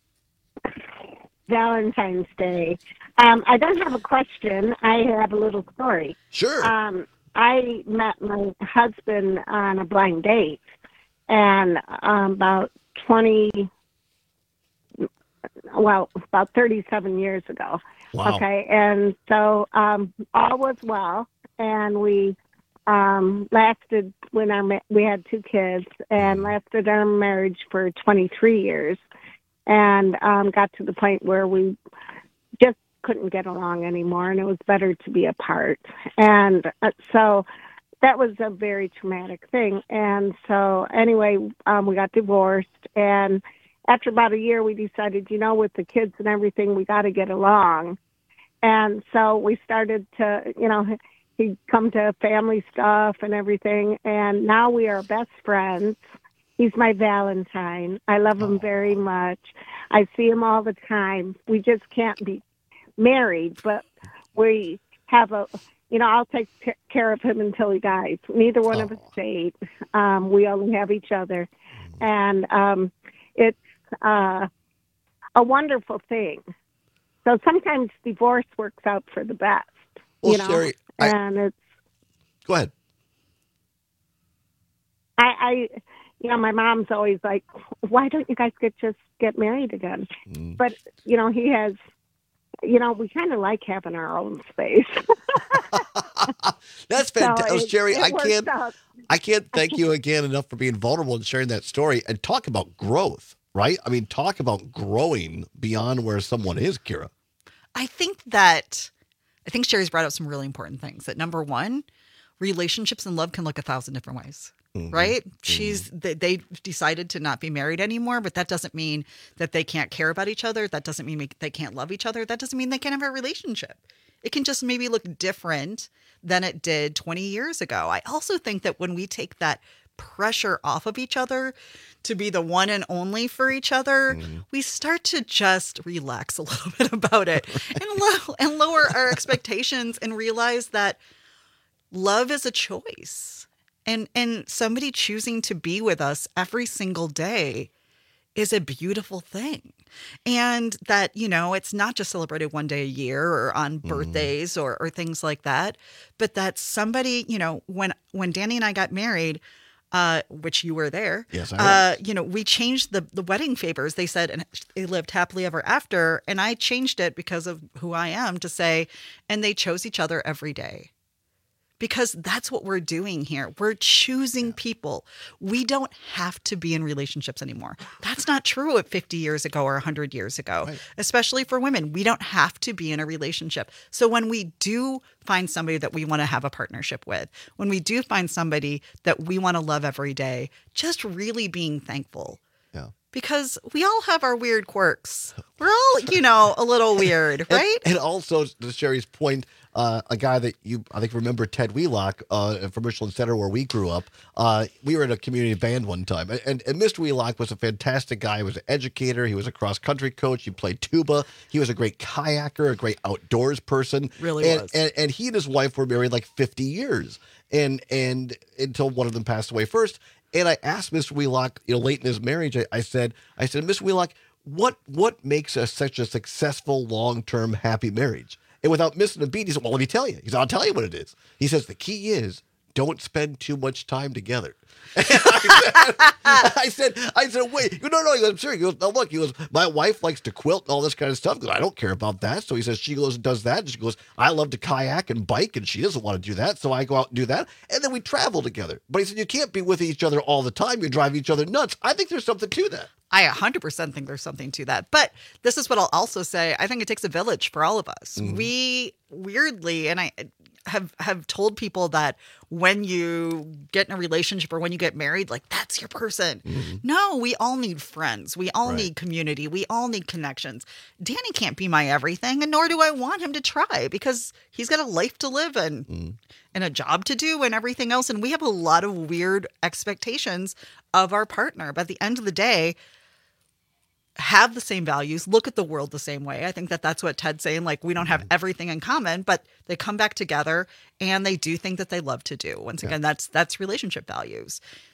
Valentine's Day. Um, I don't have a question. I have a little story. Sure. Um, I met my husband on a blind date, and um, about twenty, well, about thirty-seven years ago. Wow. Okay, and so um, all was well, and we um, lasted when our ma- we had two kids, and lasted our marriage for twenty-three years, and um, got to the point where we just couldn't get along anymore, and it was better to be apart. And uh, so that was a very traumatic thing. And so anyway, um, we got divorced, and after about a year, we decided, you know, with the kids and everything, we got to get along. And so we started to, you know, he'd come to family stuff and everything, and now we are best friends. He's my Valentine. I love him very much. I see him all the time. We just can't be married, but we have a, you know, I'll take t- care of him until he dies. Neither one oh. of us date. Um, we only have each other. And um, it's uh, a wonderful thing. So sometimes divorce works out for the best. Well, you know? Sherry, I, and it's. Go ahead. I, I, you know, my mom's always like, why don't you guys get just get married again? Mm. But, you know, he has, you know, we kind of like having our own space. That's fantastic, so oh, it, Sherry. it I can't, out. I can't thank you again enough for being vulnerable and sharing that story and talk about growth, right? I mean, talk about growing beyond where someone is, Kira. I think that, I think Sherry's brought up some really important things. That number one, relationships and love can look a thousand different ways. Mm-hmm. Right? Mm-hmm. She's they, they decided to not be married anymore, but that doesn't mean that they can't care about each other. That doesn't mean they can't love each other. That doesn't mean they can't have a relationship. It can just maybe look different than it did twenty years ago. I also think that when we take that pressure off of each other to be the one and only for each other, mm-hmm. we start to just relax a little bit about it and, lo- and lower our expectations and realize that love is a choice. And and somebody choosing to be with us every single day is a beautiful thing. And that, you know, it's not just celebrated one day a year or on mm-hmm. birthdays or, or things like that, but that somebody, you know, when when Danny and I got married, uh, which you were there, yes, I uh, you know, we changed the, the wedding favors. They said, and they lived happily ever after. And I changed it because of who I am to say, and they chose each other every day. Because that's what we're doing here. We're choosing people. We don't have to be in relationships anymore. That's not true at fifty years ago or one hundred years ago, right. Especially for women. We don't have to be in a relationship. So when we do find somebody that we want to have a partnership with, when we do find somebody that we want to love every day, just really being thankful. Yeah. Because we all have our weird quirks. We're all, you know, a little weird, right? And, and also, to Sherry's point, uh, a guy that you, I think, remember, Ted Wheelock uh, from Richland Center, where we grew up. Uh, we were in a community band one time. And, and Mister Wheelock was a fantastic guy. He was an educator. He was a cross-country coach. He played tuba. He was a great kayaker, a great outdoors person. Really and, was. And, and he and his wife were married like fifty years. And, and until one of them passed away first. And I asked Mister Wheelock, you know, late in his marriage, I, I said, I said, Mister Wheelock, what what makes a, such a successful, long-term, happy marriage? And without missing a beat, he said, well, let me tell you. He said, I'll tell you what it is. He says, the key is don't spend too much time together. I said, I said, wait, he goes, no, no, he goes, I'm serious. He goes, no, look, he goes, my wife likes to quilt and all this kind of stuff. He goes, I don't care about that. So he says, she goes and does that. And she goes, I love to kayak and bike, and she doesn't want to do that. So I go out and do that. And then we travel together. But he said, you can't be with each other all the time. You drive each other nuts. I think there's something to that. I one hundred percent think there's something to that. But this is what I'll also say. I think it takes a village for all of us. Mm-hmm. We weirdly, and I have have told people that when you get in a relationship or when you get married, like that's your person. Mm-hmm. No, we all need friends. We all right. need community. We all need connections. Danny can't be my everything, and nor do I want him to try, because he's got a life to live and mm-hmm. and a job to do and everything else. And we have a lot of weird expectations of our partner. But at the end of the day, have the same values, look at the world the same way. I think that that's what Ted's saying. Like, we don't have everything in common, but they come back together and they do things that they love to do. Once again, yeah. that's that's relationship values.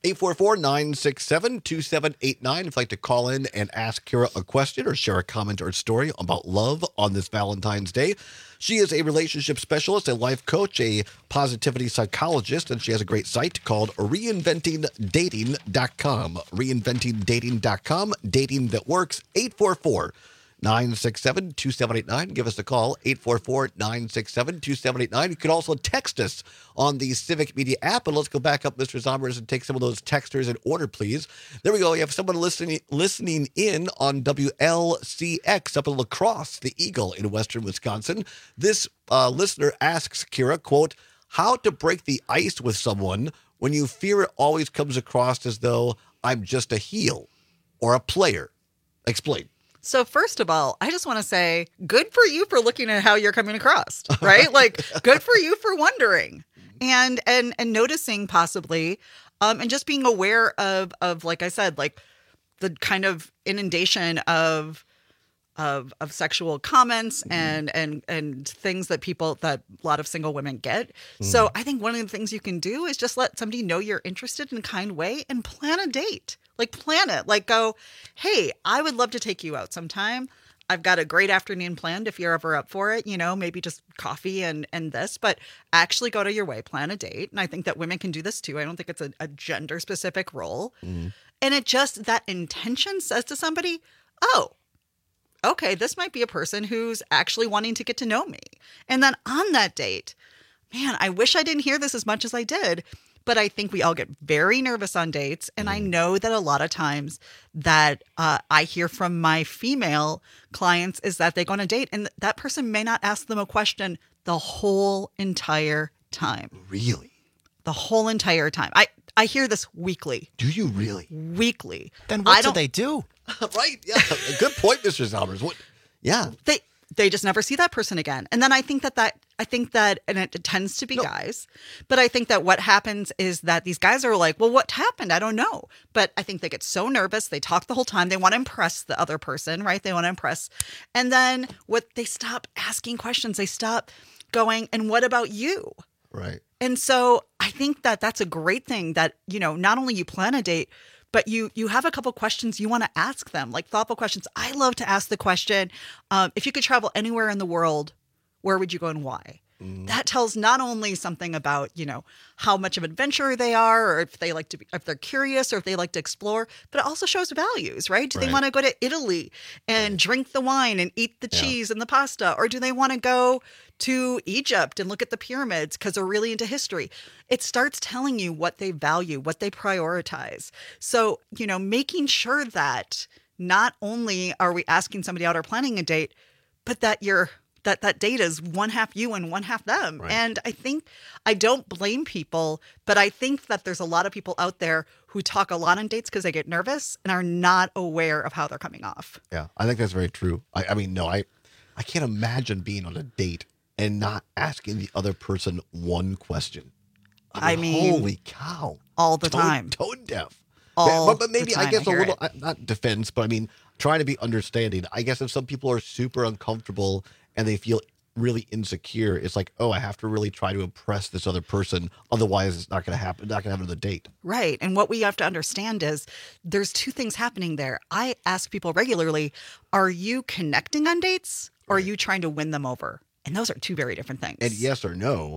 eight four four, nine six seven, two seven eight nine. If you'd like to call in and ask Kira a question or share a comment or story about love on this Valentine's Day. She is a relationship specialist, a life coach, a positivity psychologist, and she has a great site called reinventing dating dot com. reinventing dating dot com, dating that works. eight four four, nine six seven, two seven eight nine. Give us a call, eight four four, nine six seven, two seven eight nine. You can also text us on the Civic Media app. And let's go back up, Mister Zombers, and take some of those texters in order, please. There we go. You have someone listening listening in on W L C X up in La Crosse, the Eagle in western Wisconsin. This uh, listener asks Kira, quote, how to break the ice with someone when you fear it always comes across as though I'm just a heel or a player. Explain. So first of all, I just want to say good for you for looking at how you're coming across, right? Like good for you for wondering and and and noticing possibly um and just being aware of of like I said, like the kind of inundation of of of sexual comments and and and things that people that a lot of single women get. Mm. So I think one of the things you can do is just let somebody know you're interested in a kind way and plan a date. Like plan it, like go, hey, I would love to take you out sometime. I've got a great afternoon planned if you're ever up for it, you know, maybe just coffee and, and this, but actually go to your way, plan a date. And I think that women can do this too. I don't think it's a, a gender specific role. Mm. And it just, that intention says to somebody, oh, okay, this might be a person who's actually wanting to get to know me. And then on that date, man, I wish I didn't hear this as much as I did. But I think we all get very nervous on dates. And I know that a lot of times that uh, I hear from my female clients is that they go on a date and that person may not ask them a question the whole entire time. Really? The whole entire time. I, I hear this weekly. Do you really? Weekly. Then what I do they do? Right. Yeah. Good point, Mister Zombers. What? Yeah. They they just never see that person again. And then I think that that I think that, and it, it tends to be no. guys, but I think that what happens is that these guys are like, well, what happened? I don't know. But I think they get so nervous. They talk the whole time. They want to impress the other person, right? They want to impress. And then what they stop asking questions. They stop going, and what about you? Right. And so I think that that's a great thing that, you know, not only you plan a date, but you you have a couple questions you want to ask them, like thoughtful questions. I love to ask the question, um, if you could travel anywhere in the world, where would you go and why? Mm. That tells not only something about, you know, how much of an adventurer they are, or if they like to be, if they're curious, or if they like to explore, but it also shows values, right? Do right. they want to go to Italy and right. drink the wine and eat the yeah. cheese and the pasta? Or do they want to go to Egypt and look at the pyramids because they're really into history? It starts telling you what they value, what they prioritize. So, you know, making sure that not only are we asking somebody out or planning a date, but that you're that that date is one half you and one half them. Right. And I think I don't blame people, but I think that there's a lot of people out there who talk a lot on dates because they get nervous and are not aware of how they're coming off. Yeah, I think that's very true. I, I mean, no, I, I can't imagine being on a date and not asking the other person one question. I mean, I mean holy cow. All the tone, time. Tone deaf. All but, but maybe, the time I guess, I a little, it. not defense, but I mean, trying to be understanding. I guess if some people are super uncomfortable and they feel really insecure, it's like, oh, I have to really try to impress this other person. Otherwise, it's not going to happen. Not going to have another date. Right. And what we have to understand is there's two things happening there. I ask people regularly, are you connecting on dates or right. are you trying to win them over? And those are two very different things. And yes or no,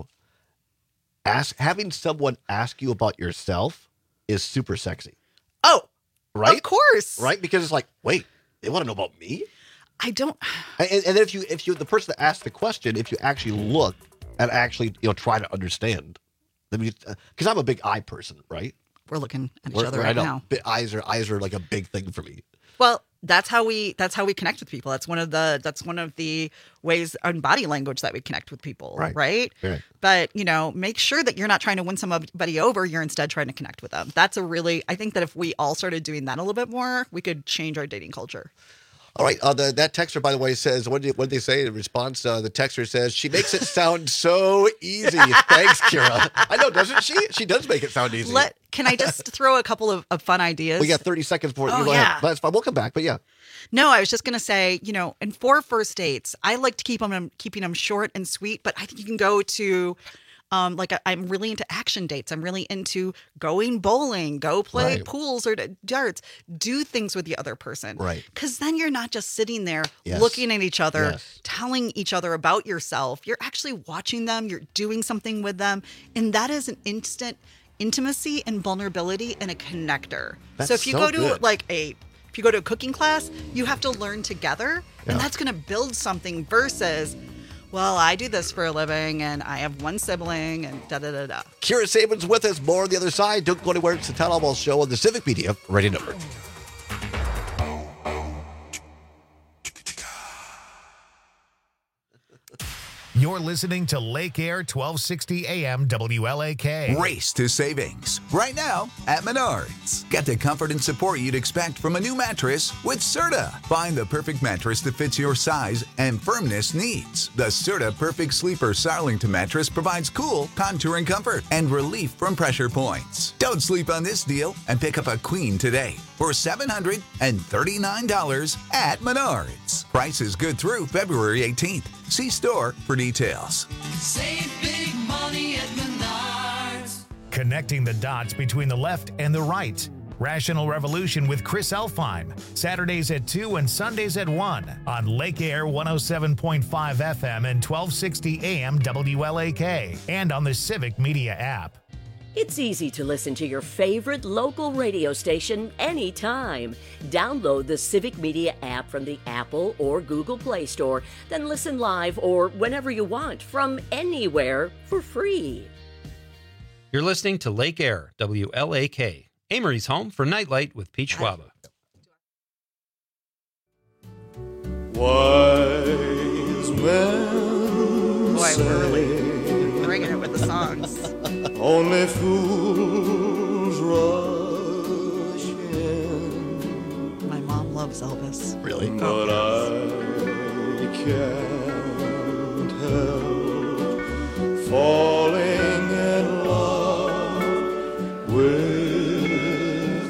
ask having someone ask you about yourself is super sexy. Oh, right. Of course. Right. Because it's like, wait, they want to know about me? I don't. And, and then if you, if you, the person that asked the question, if you actually look and actually, you know, try to understand, I mean, because I'm a big eye person, right? We're looking at each We're, other right now. Eyes are eyes are like a big thing for me. Well, that's how we that's how we connect with people. That's one of the that's one of the ways on body language that we connect with people, right? Right? right. But, you know, make sure that you're not trying to win somebody over. You're instead trying to connect with them. That's a really, I think that if we all started doing that a little bit more, we could change our dating culture. All right. Uh, the, that texter, by the way, says, what did, what did they say in response? Uh, the texter says, she makes it sound so easy. Thanks, Kira. I know, doesn't she? She does make it sound easy. Let, can I just throw a couple of, of fun ideas? We got thirty seconds before oh, you go yeah. ahead. That's fine. We'll come back, but yeah. No, I was just going to say, you know, and for first dates, I like to keep them, keeping them short and sweet, but I think you can go to Um, like I, I'm really into action dates. I'm really into going bowling, go play Right. pools or d- darts, do things with the other person. Right. Because then you're not just sitting there Yes. looking at each other, Yes. telling each other about yourself. You're actually watching them. You're doing something with them. And that is an instant intimacy and vulnerability and a connector. That's so if you so go to good. like a if you go to a cooking class, you have to learn together, Yeah. and that's going to build something versus, well, I do this for a living and I have one sibling and da da da da. Kira Saban's with us. More on the other side. Don't go anywhere. It's the Todd Albaugh Show on the Civic Media Radio Network. You're listening to Lake Air twelve sixty A M W L A K. Race to savings. Right now at Menards. Get the comfort and support you'd expect from a new mattress with Serta. Find the perfect mattress that fits your size and firmness needs. The Serta Perfect Sleeper Sarlington mattress provides cool, contouring comfort and relief from pressure points. Don't sleep on this deal and pick up a queen today for seven hundred thirty-nine dollars at Menards. Price is good through February eighteenth. See store for details. Save big money at Menards. Connecting the dots between the left and the right. Rational Revolution with Chris Elfheim. Saturdays at two and Sundays at one on Lake Air one oh seven point five F M and twelve sixty A M W L A K and on the Civic Media app. It's easy to listen to your favorite local radio station anytime. Download the Civic Media app from the Apple or Google Play Store, then listen live or whenever you want from anywhere for free. You're listening to Lake Air, W L A K, Amory's home for Nightlight with Pete Schwaba. Wise men Boy, we're really bringing it with the songs. only fools rush in. My mom loves Elvis. Really? But I can't help falling in love with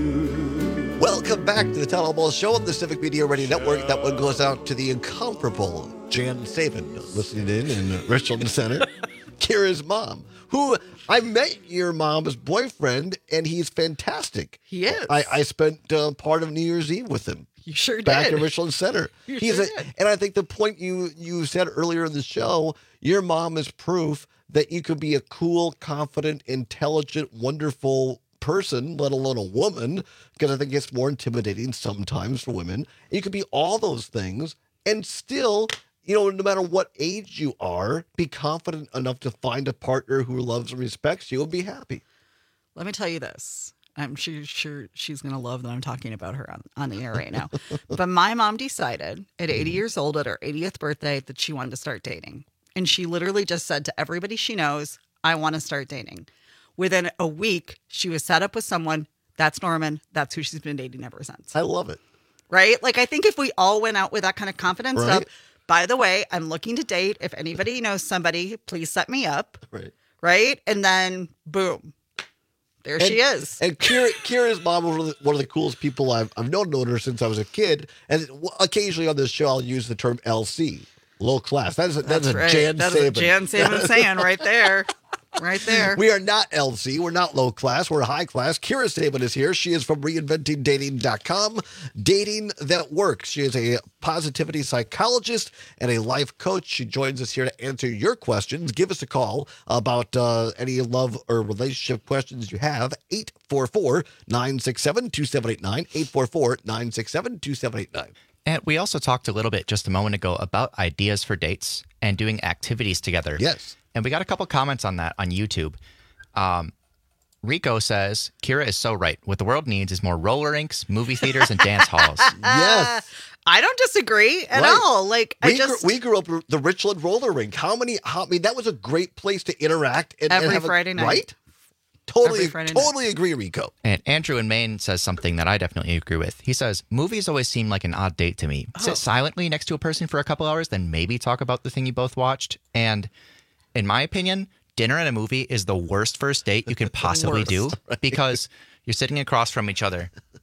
you. Welcome back to the Todd Albaugh Show on the Civic Media Radio Network. That one goes out to the incomparable Jan Saban, listening in in Richland Center. Kira's mom, who I met your mom's boyfriend, and he's fantastic. He is. I, I spent uh, part of New Year's Eve with him. You sure did. Back in Richland Center. You he's sure a, did. and I think the point you you said earlier in the show, your mom is proof that you could be a cool, confident, intelligent, wonderful person, let alone a woman, because I think it's more intimidating sometimes for women. You could be all those things and still, you know, no matter what age you are, be confident enough to find a partner who loves and respects you and be happy. Let me tell you this. I'm sure, sure she's going to love that I'm talking about her on, on the air right now. But my mom decided at eighty years old at her eightieth birthday that she wanted to start dating. And she literally just said to everybody she knows, I want to start dating. Within a week, she was set up with someone. That's Norman. That's who she's been dating ever since. I love it. Right? Like, I think if we all went out with that kind of confidence Right. of, by the way, I'm looking to date. If anybody knows somebody, please set me up. Right. Right? And then, boom. There And- she is. And Kira, Kira's mom was one of, the, one of the coolest people I've, I've known, known her since I was a kid. And occasionally on this show, I'll use the term L C, low class. That is a, that's That's a right. Jan That's Saban. a Jan Saban saying right there. Right there. We are not L C. We're not low class. We're high class. Kira Saban is here. She is from reinventing dating dot com. Dating that works. She is a positivity psychologist and a life coach. She joins us here to answer your questions. Give us a call about uh, any love or relationship questions you have. eight four four, nine six seven, two seven eight nine. eight four four, nine six seven, two seven eight nine. And we also talked a little bit just a moment ago about ideas for dates and doing activities together. Yes. And we got a couple comments on that on YouTube. Um, Rico says, Kira is so right. What the world needs is more roller rinks, movie theaters, and dance halls. Yes. I don't disagree at Right. all. Like, We, I just. grew, we grew up with the Richland roller rink. How many? How, I mean, that was a great place to interact and, and Every have a- Friday night. right? Totally, Every Friday night. totally agree, Rico. And Andrew in Maine says something that I definitely agree with. He says, movies always seem like an odd date to me. Oh. Sit silently next to a person for a couple hours, then maybe talk about the thing you both watched. And in my opinion, dinner and a movie is the worst first date you can possibly Worst, do right. because you're sitting across from each other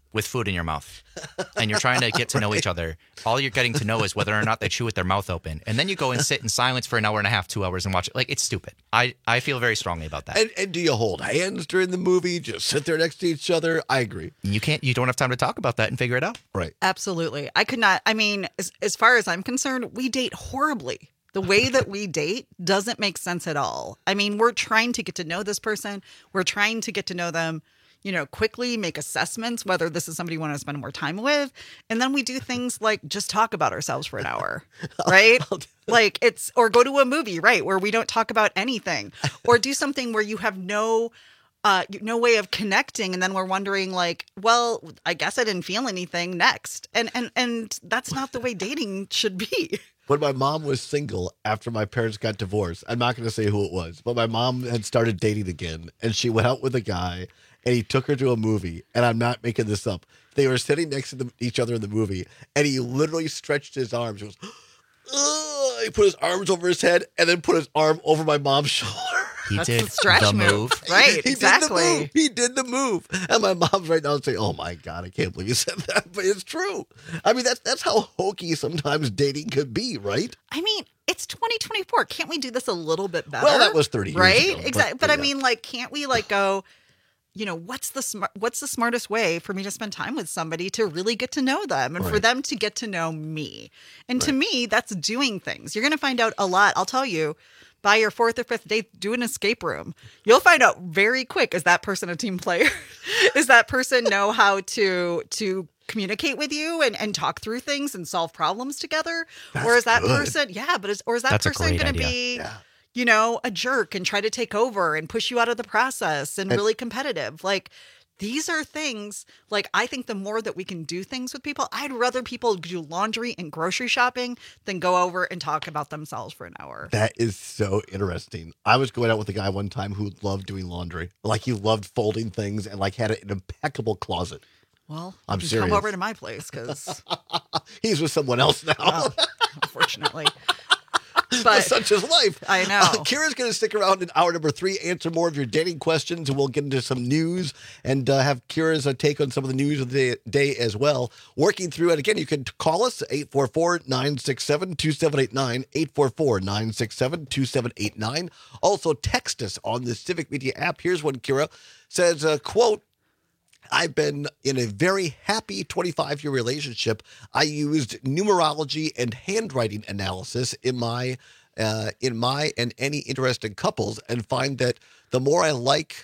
with food in your mouth and you're trying to get to know each other, all you're getting to know is whether or not they chew with their mouth open. And then you go and sit in silence for an hour and a half, two hours and watch it. Like, it's stupid. I, I feel very strongly about that. And, and do you hold hands during the movie? Just sit there next to each other? I agree. You can't, you don't have time to talk about that and figure it out. Right. Absolutely. I could not, I mean, as, as far as I'm concerned, we date horribly. The way that we date doesn't make sense at all. I mean, we're trying to get to know this person. We're trying to get to know them, you know, quickly, make assessments, whether this is somebody you want to spend more time with. And then we do things like just talk about ourselves for an hour, right? Like it's, or go to a movie, right? Where we don't talk about anything, or do something where you have no, uh, no way of connecting. And then we're wondering like, well, I guess I didn't feel anything next. And, and, and that's not the way dating should be. When my mom was single after my parents got divorced, I'm not going to say who it was, but my mom had started dating again, and she went out with a guy, and he took her to a movie, and I'm not making this up. They were sitting next to the, each other in the movie, and he literally stretched his arms. He goes, ugh! He put his arms over his head, and then put his arm over my mom's shoulder. He That's did the stretch the move. move. Right, He exactly. did the move. He did the move. And my mom's right now saying, oh my God, I can't believe you said that. But it's true. I mean, that's that's how hokey sometimes dating could be, right? I mean, it's twenty twenty-four. Can't we do this a little bit better? Well, that was thirty years right? ago, but- Exactly. But, but I yeah. mean, like, can't we like go, you know, what's the smart, what's the smartest way for me to spend time with somebody to really get to know them and for Right. them to get to know me? And to me, that's doing things. You're going to find out a lot. I'll tell you, by your fourth or fifth date, do an escape room. You'll find out very quick, is that person a team player? Is that person know how to to communicate with you and, and talk through things and solve problems together? That's or is that good. person, yeah, but is or is that That's a person great going to idea. be, you know, a jerk and try to take over and push you out of the process and, And- really competitive? Like, these are things, like, I think the more that we can do things with people, I'd rather people do laundry and grocery shopping than go over and talk about themselves for an hour. That is so interesting. I was going out with a guy one time who loved doing laundry. Like he loved folding things and like had an impeccable closet. Well, I'm you can serious. come over to my place because, He's with someone else now. well, unfortunately. But such is life. I know. Uh, Kira's going to stick around in hour number three, answer more of your dating questions, and we'll get into some news and uh, have Kira's uh, take on some of the news of the day as well. Working through it again, you can call us eight four four, nine six seven, two seven eight nine, eight four four, nine six seven, two seven eight nine. Also, text us on the Civic Media app. Here's one Kira says, uh, quote, I've been in a very happy twenty-five-year relationship. I used numerology and handwriting analysis in my uh, in my and any interested couples, and find that the more I like,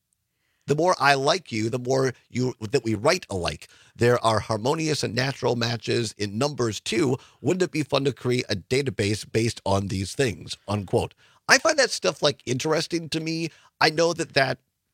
the more I like you, the more you that we write alike. There are harmonious and natural matches in numbers too. Wouldn't it be fun to create a database based on these things? Unquote. I find that stuff like interesting to me. I know that that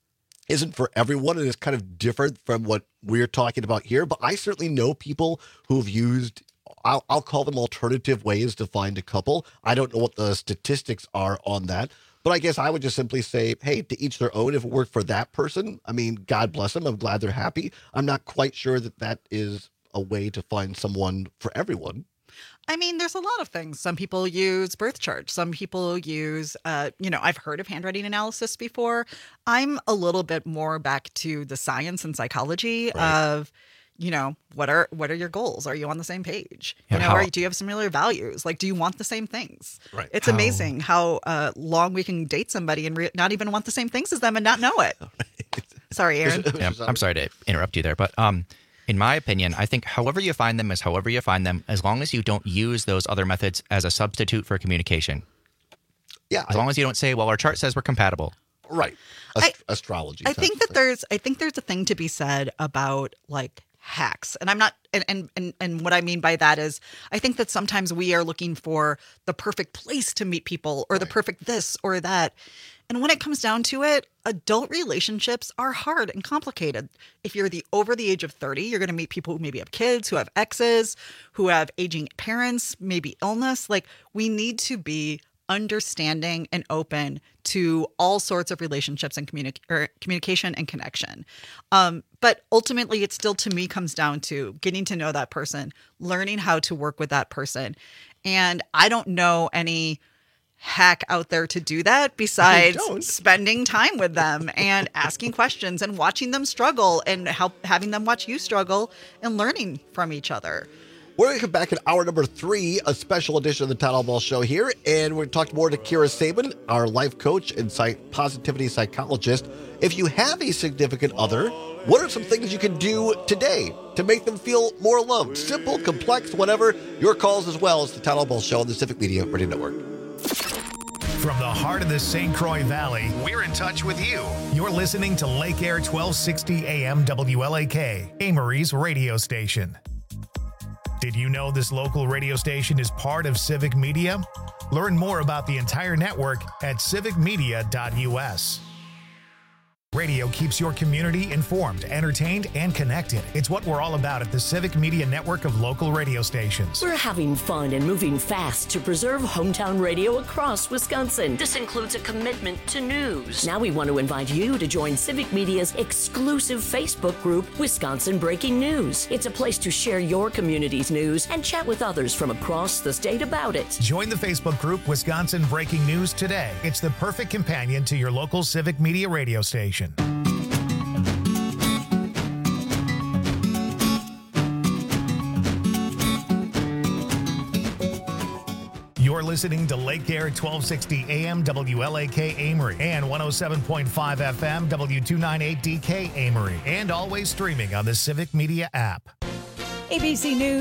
isn't for everyone, and it's kind of different from what we're talking about here. But I certainly know people who've used, I'll, I'll call them alternative ways to find a couple. I don't know what the statistics are on that, but I guess I would just simply say, hey, to each their own. If it worked for that person, I mean, God bless them. I'm glad they're happy. I'm not quite sure that that is a way to find someone for everyone. I mean, there's a lot of things. Some people use birth charts. Some people use, uh, you know, I've heard of handwriting analysis before. I'm a little bit more back to the science and psychology Right. of, you know, what are what are your goals? Are you on the same page? Yeah, you know, how- are, do you have similar values? Like, do you want the same things? Right. It's How- amazing how uh, long we can date somebody and re- not even want the same things as them and not know it. Sorry, Aaron. Yeah, I'm sorry to interrupt you there, but um, in my opinion, I think however you find them is however you find them, as long as you don't use those other methods as a substitute for communication. Yeah. As long as you don't say, well, our chart says we're compatible. Right. Ast- I- astrology. I type think of that thing. there's I think there's a thing to be said about like hacks. And I'm not and, and and and what I mean by that is I think that sometimes we are looking for the perfect place to meet people or the perfect this or that. And when it comes down to it, adult relationships are hard and complicated. If you're the over the age of thirty, you're going to meet people who maybe have kids, who have exes, who have aging parents, maybe illness. Like, we need to be understanding and open to all sorts of relationships and communi- or communication and connection. Um, but ultimately, it still, to me, comes down to getting to know that person, learning how to work with that person. And I don't know any hack out there to do that besides spending time with them and asking questions and watching them struggle and help having them watch you struggle and learning from each other. We're going to come back in hour number three, a special edition of the Todd Ball Show here, and we're going to talk more to Kira Sabin, our life coach and psych- positivity psychologist. If you have a significant other, what are some things you can do today to make them feel more loved? Simple, complex, whatever. Your calls as well as the Todd Ball Show on the Civic Media Radio Network. From the heart of the Saint Croix Valley, we're in touch with you. You're listening to Lake Air twelve sixty A M W L A K, Amory's radio station. Did you know this local radio station is part of Civic Media? Learn more about the entire network at civic media dot U S. Radio keeps your community informed, entertained, and connected. It's what we're all about at the Civic Media Network of local radio stations. We're having fun and moving fast to preserve hometown radio across Wisconsin. This includes a commitment to news. Now we want to invite you to join Civic Media's exclusive Facebook group, Wisconsin Breaking News. It's a place to share your community's news and chat with others from across the state about it. Join the Facebook group Wisconsin Breaking News today. It's the perfect companion to your local Civic Media radio station. You're listening to Lake Air twelve sixty A M W L A K Amory and one oh seven point five F M W two ninety-eight D K Amory, and always streaming on the Civic Media app. A B C News.